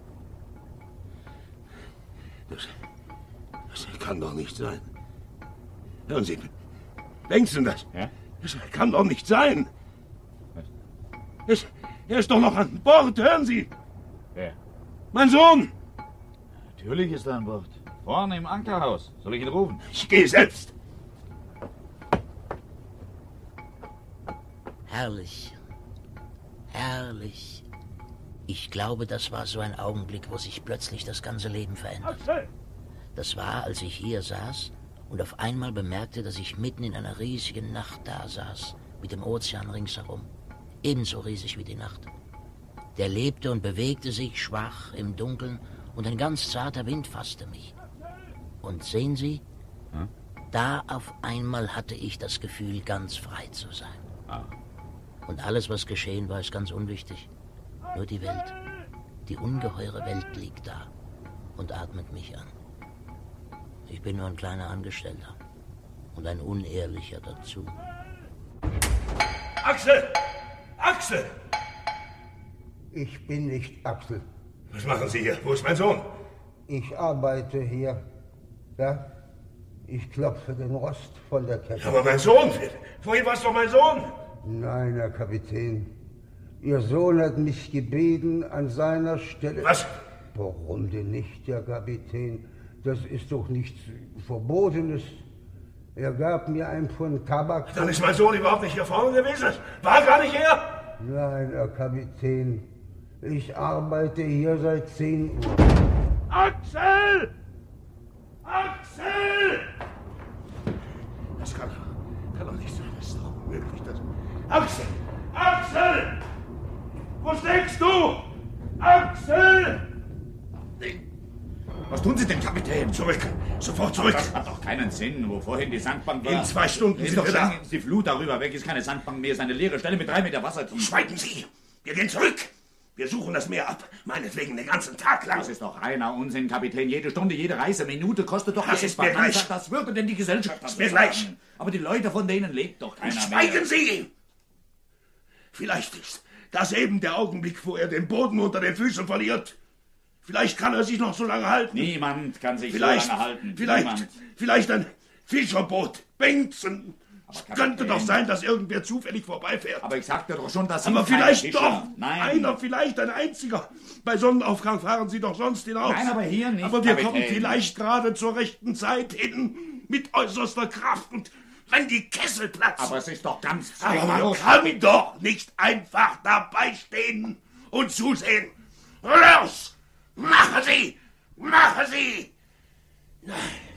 Das, das kann doch nicht sein. Hören Sie, denken Sie das? Ja? Das kann doch nicht sein. Es, er ist doch noch an Bord, hören Sie. Wer? Mein Sohn. Natürlich ist er an Bord. Vorne im Ankerhaus. Soll ich ihn rufen? Ich gehe selbst. Herrlich. Herrlich. Ich glaube, das war so ein Augenblick, wo sich plötzlich das ganze Leben verändert. Das war, als ich hier saß und auf einmal bemerkte, dass ich mitten in einer riesigen Nacht da saß, mit dem Ozean ringsherum. Ebenso riesig wie die Nacht. Der lebte und bewegte sich schwach im Dunkeln und ein ganz zarter Wind fasste mich. Und sehen Sie, hm? Da auf einmal hatte ich das Gefühl, ganz frei zu sein. Ah. Und alles, was geschehen war, ist ganz unwichtig. Nur die Welt, die ungeheure Welt liegt da und atmet mich an. Ich bin nur ein kleiner Angestellter und ein Unehrlicher dazu. Axel! Axel! Ich bin nicht Axel. Was machen Sie hier? Wo ist mein Sohn? Ich arbeite hier. Ja? Ich klopfe den Rost von der Kette. Ja, aber mein Sohn! Vorhin war es doch mein Sohn! Nein, Herr Kapitän. Ihr Sohn hat mich gebeten, an seiner Stelle... Was? Warum denn nicht, Herr Kapitän? Das ist doch nichts Verbotenes. Er gab mir ein Pfund Tabak... Dann ist mein Sohn überhaupt nicht hier vorne gewesen. War gar nicht er? Nein, Herr Kapitän. Ich arbeite hier seit zehn Uhr. Axel! Axel! Das kann, kann doch nicht sein. Das ist doch unmöglich. Das... Axel! Axel! Wo steckst du? Axel! Was tun Sie denn, Kapitän? Zurück! Sofort zurück! Das hat doch keinen Sinn, wo vorhin die Sandbank war. In zwei Stunden sind wir da. Ist die Flut darüber weg, ist keine Sandbank mehr, ist eine leere Stelle mit drei Meter Wasser tief. Schweigen Sie! Wir gehen zurück! Wir suchen das Meer ab, meinetwegen den ganzen Tag lang. Das ist doch reiner Unsinn, Kapitän. Jede Stunde, jede Reiseminute kostet doch... Das ist mir gleich. Das würde denn die Gesellschaft... Das ist mir gleich. Aber die Leute, von denen lebt doch keiner mehr. Schweigen Sie! Vielleicht ist das eben der Augenblick, wo er den Boden unter den Füßen verliert. Vielleicht kann er sich noch so lange halten. Niemand kann sich vielleicht, so lange halten. Vielleicht, Niemand. vielleicht ein Fischerboot. Bengtsen. Es Kapitän, könnte doch sein, dass irgendwer zufällig vorbeifährt. Aber ich sagte doch schon, dass Sie Aber keine vielleicht Fischer. doch. Nein. Einer, vielleicht ein einziger. Bei Sonnenaufgang fahren Sie doch sonst hinaus. Nein, aber hier nicht, Aber wir Kapitän. kommen vielleicht gerade zur rechten Zeit hin. Mit äußerster Kraft. Und wenn die Kessel platzen. Aber es ist doch ganz Aber man zwecklos. kann doch nicht einfach dabei stehen und zusehen. Los! Machen Sie! Machen Sie! Nein.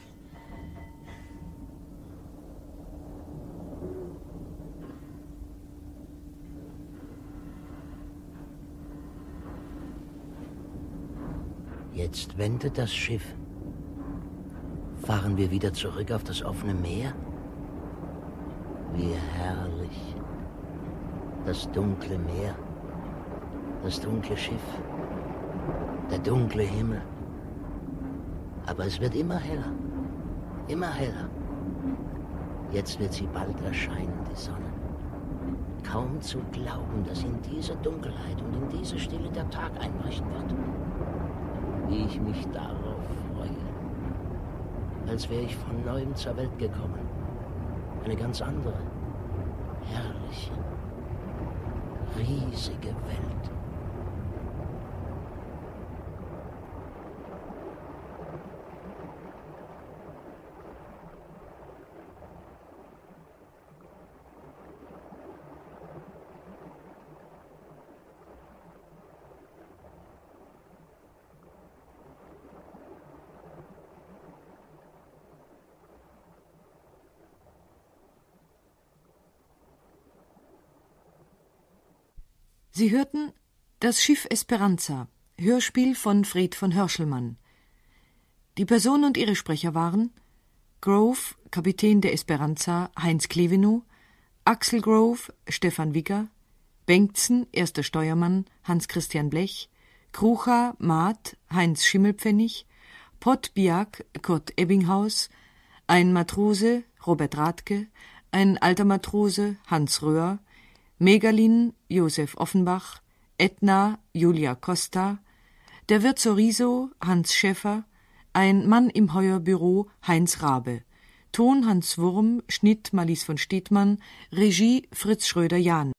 Jetzt wendet das Schiff. Fahren wir wieder zurück auf das offene Meer? Wie herrlich. Das dunkle Meer, das dunkle Schiff, der dunkle Himmel. Aber es wird immer heller, immer heller. Jetzt wird sie bald erscheinen, die Sonne. Kaum zu glauben, dass in diese Dunkelheit und in diese Stille der Tag einbrechen wird. Wie ich mich darauf freue. Als wäre ich von neuem zur Welt gekommen. Eine ganz andere, herrliche, riesige Welt. Sie hörten Das Schiff Esperanza, Hörspiel von Fred von Hörschelmann. Die Personen und ihre Sprecher waren Grove, Kapitän der Esperanza, Heinz Klevenow, Axel Grove, Stefan Wigger, Bengtsen, erster Steuermann, Hans-Christian Blech, Krucha, Maat, Heinz Schimmelpfennig, Pott Biak, Kurt Ebbinghaus, ein Matrose, Robert Rathke, ein alter Matrose, Hans Röhr, Megalin, Josef Offenbach, Edna, Julia Costa, der Wirt Soriso, Hans Schäffer, ein Mann im Heuerbüro, Heinz Rabe, Ton Hans Wurm, Schnitt Marlies von Stedmann, Regie Fritz Schröder-Jahn.